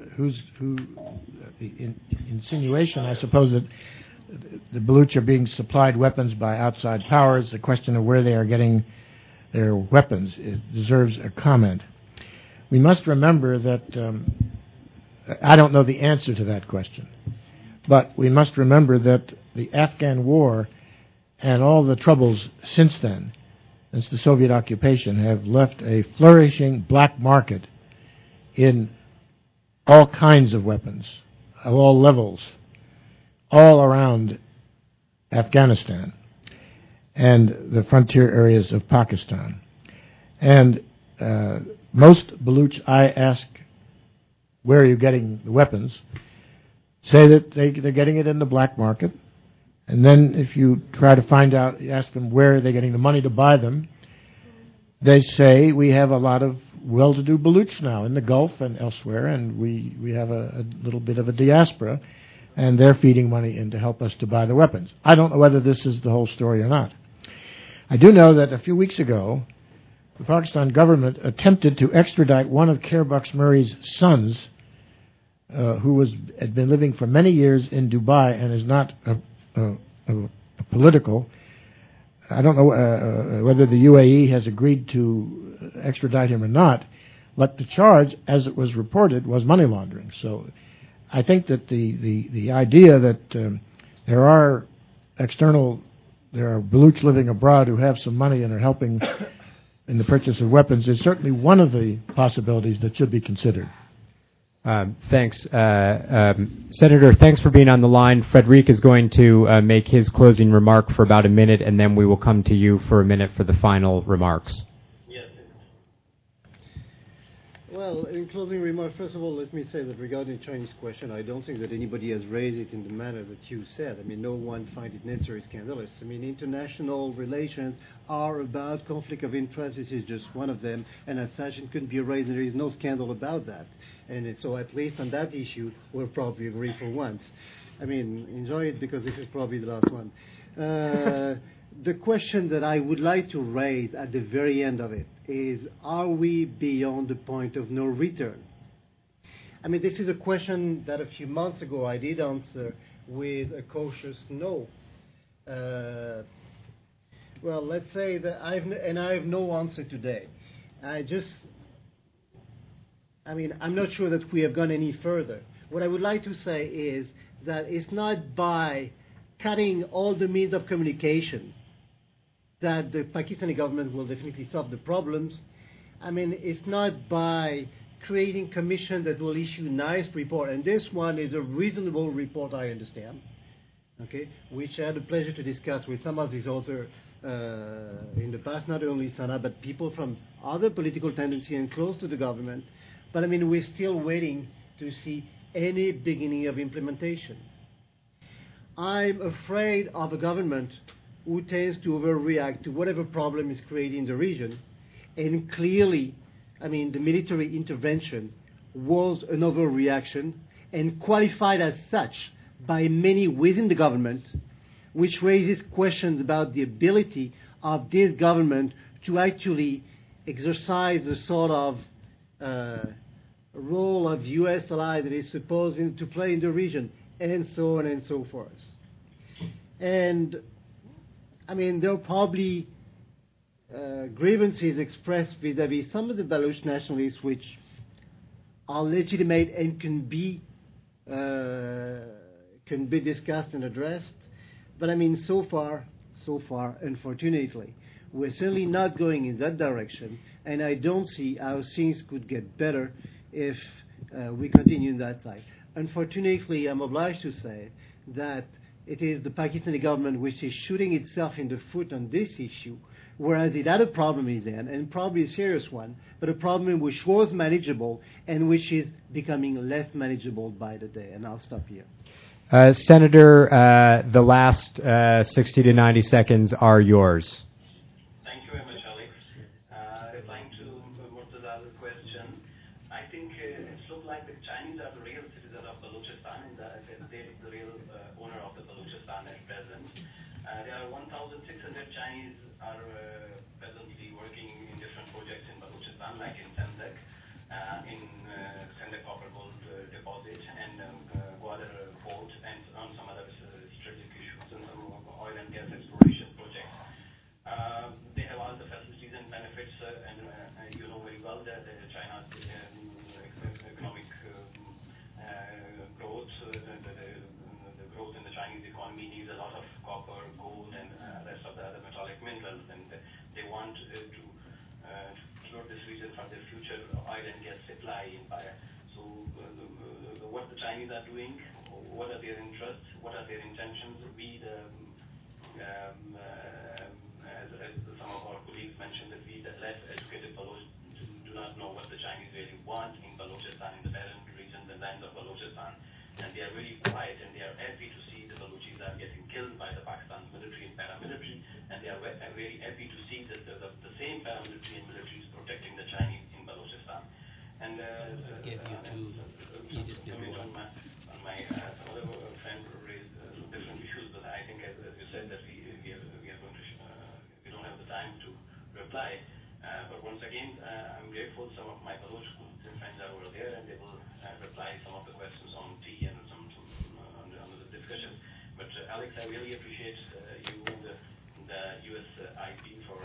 the insinuation, I suppose, that the Baloch are being supplied weapons by outside powers. The question of where they are getting their weapons, it deserves a comment. We must remember that I don't know the answer to that question, but we must remember that the Afghan war and all the troubles since then, since the Soviet occupation, have left a flourishing black market in all kinds of weapons, of all levels, all around Afghanistan and the frontier areas of Pakistan. And most Baloch I ask, where are you getting the weapons, say that they're getting it in the black market. And then if you try to find out, you ask them where are they getting the money to buy them, they say we have a lot of well-to-do Baloch now in the Gulf and elsewhere, and we have a little bit of a diaspora, and they're feeding money in to help us to buy the weapons. I don't know whether this is the whole story or not. I do know that a few weeks ago, the Pakistan government attempted to extradite one of Khair Bakhsh-Murray's sons, who had been living for many years in Dubai and is not a political. I don't know whether the UAE has agreed to extradite him or not, but the charge, as it was reported, was money laundering. So I think that the idea that there are Baloch living abroad who have some money and are helping in the purchase of weapons is certainly one of the possibilities that should be considered. Thanks. Senator, thanks for being on the line. Frederic is going to make his closing remark for about a minute, and then we will come to you for a minute for the final remarks. Yes. Well, in closing remark, first of all, let me say that regarding the Chinese question, I don't think that anybody has raised it in the manner that you said. I mean, no one finds it necessarily scandalous. I mean, international relations are about conflict of interest. This is just one of them, and as such, it couldn't be raised, and there is no scandal about that. And so at least on that issue, we'll probably agree for once. I mean, enjoy it because this is probably the last one. The question that I would like to raise at the very end of it is, are we beyond the point of no return? I mean, this is a question that a few months ago I did answer with a cautious no. Well, let's say that I have no answer today. I'm not sure that we have gone any further. What I would like to say is that it's not by cutting all the means of communication that the Pakistani government will definitely solve the problems. I mean, it's not by creating commission that will issue nice report, and this one is a reasonable report, I understand, okay, which I had the pleasure to discuss with some of these authors in the past, not only Sana, but people from other political tendency and close to the government. But I mean, we're still waiting to see any beginning of implementation. I'm afraid of a government who tends to overreact to whatever problem is created in the region. And clearly, I mean, the military intervention was an overreaction and qualified as such by many within the government, which raises questions about the ability of this government to actually exercise the sort of role of U.S. ally that is supposed to play in the region, and so on and so forth. And, I mean, there are probably grievances expressed vis-à-vis some of the Baloch nationalists which are legitimate and can be discussed and addressed. But I mean, so far, unfortunately, we're certainly not going in that direction, and I don't see how things could get better if we continue in that side. Unfortunately, I'm obliged to say that it is the Pakistani government which is shooting itself in the foot on this issue, whereas it had a problem in then, and probably a serious one, but a problem which was manageable and which is becoming less manageable by the day. And I'll stop here. Senator, the last 60 to 90 seconds are yours. Thank you very much, Alex. Replying to Murtaza's question, I think it looks like the Chinese are the real citizens of Balochistan and they're the real owner of the Balochistan at present. There are 1,600 Chinese are presently working in different projects in Balochistan, like in Sendek, Sendek copper gold deposit, and Gwadar port, and on some other strategic issues and some oil and gas exploration projects. They have all the facilities and benefits, and you know very well that China's economic growth, the growth in the Chinese economy needs a lot of copper, gold, and rest of the other metallic minerals, and they want to explore this region for their future oil and gas supply empire. So what the Chinese are doing, what are their interests, what are their intentions, as some of our colleagues mentioned, that we, the less educated Baloch, do not know what the Chinese really want in Balochistan, in the barren region, the lands of Balochistan. And they are really quiet, and they are happy to see the Balochis are getting killed by the Pakistan military and paramilitary, and they are very happy to see that the same paramilitary and military is protecting the Chinese in Balochistan. And coming on my some other friend raised different issues, but I think, as you said, that we are going to we don't have the time to reply. But once again, I'm grateful. Some of my Baloch friends are over there, and they will reply some of the questions on tea and some on the discussion. But Alex, I really appreciate you and the USIP for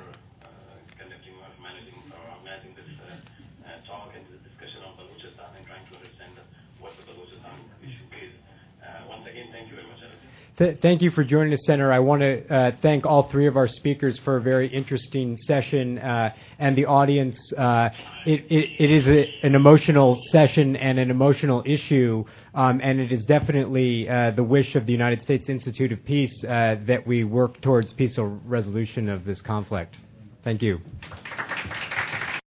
organizing this talk and the discussion on Balochistan and trying to understand what the Balochistan issue is. Once again, thank you very much, Alex. Thank you for joining us, Senator. I want to thank all three of our speakers for a very interesting session, and the audience. It is an emotional session and an emotional issue, and it is definitely the wish of the United States Institute of Peace that we work towards peaceful resolution of this conflict. Thank you.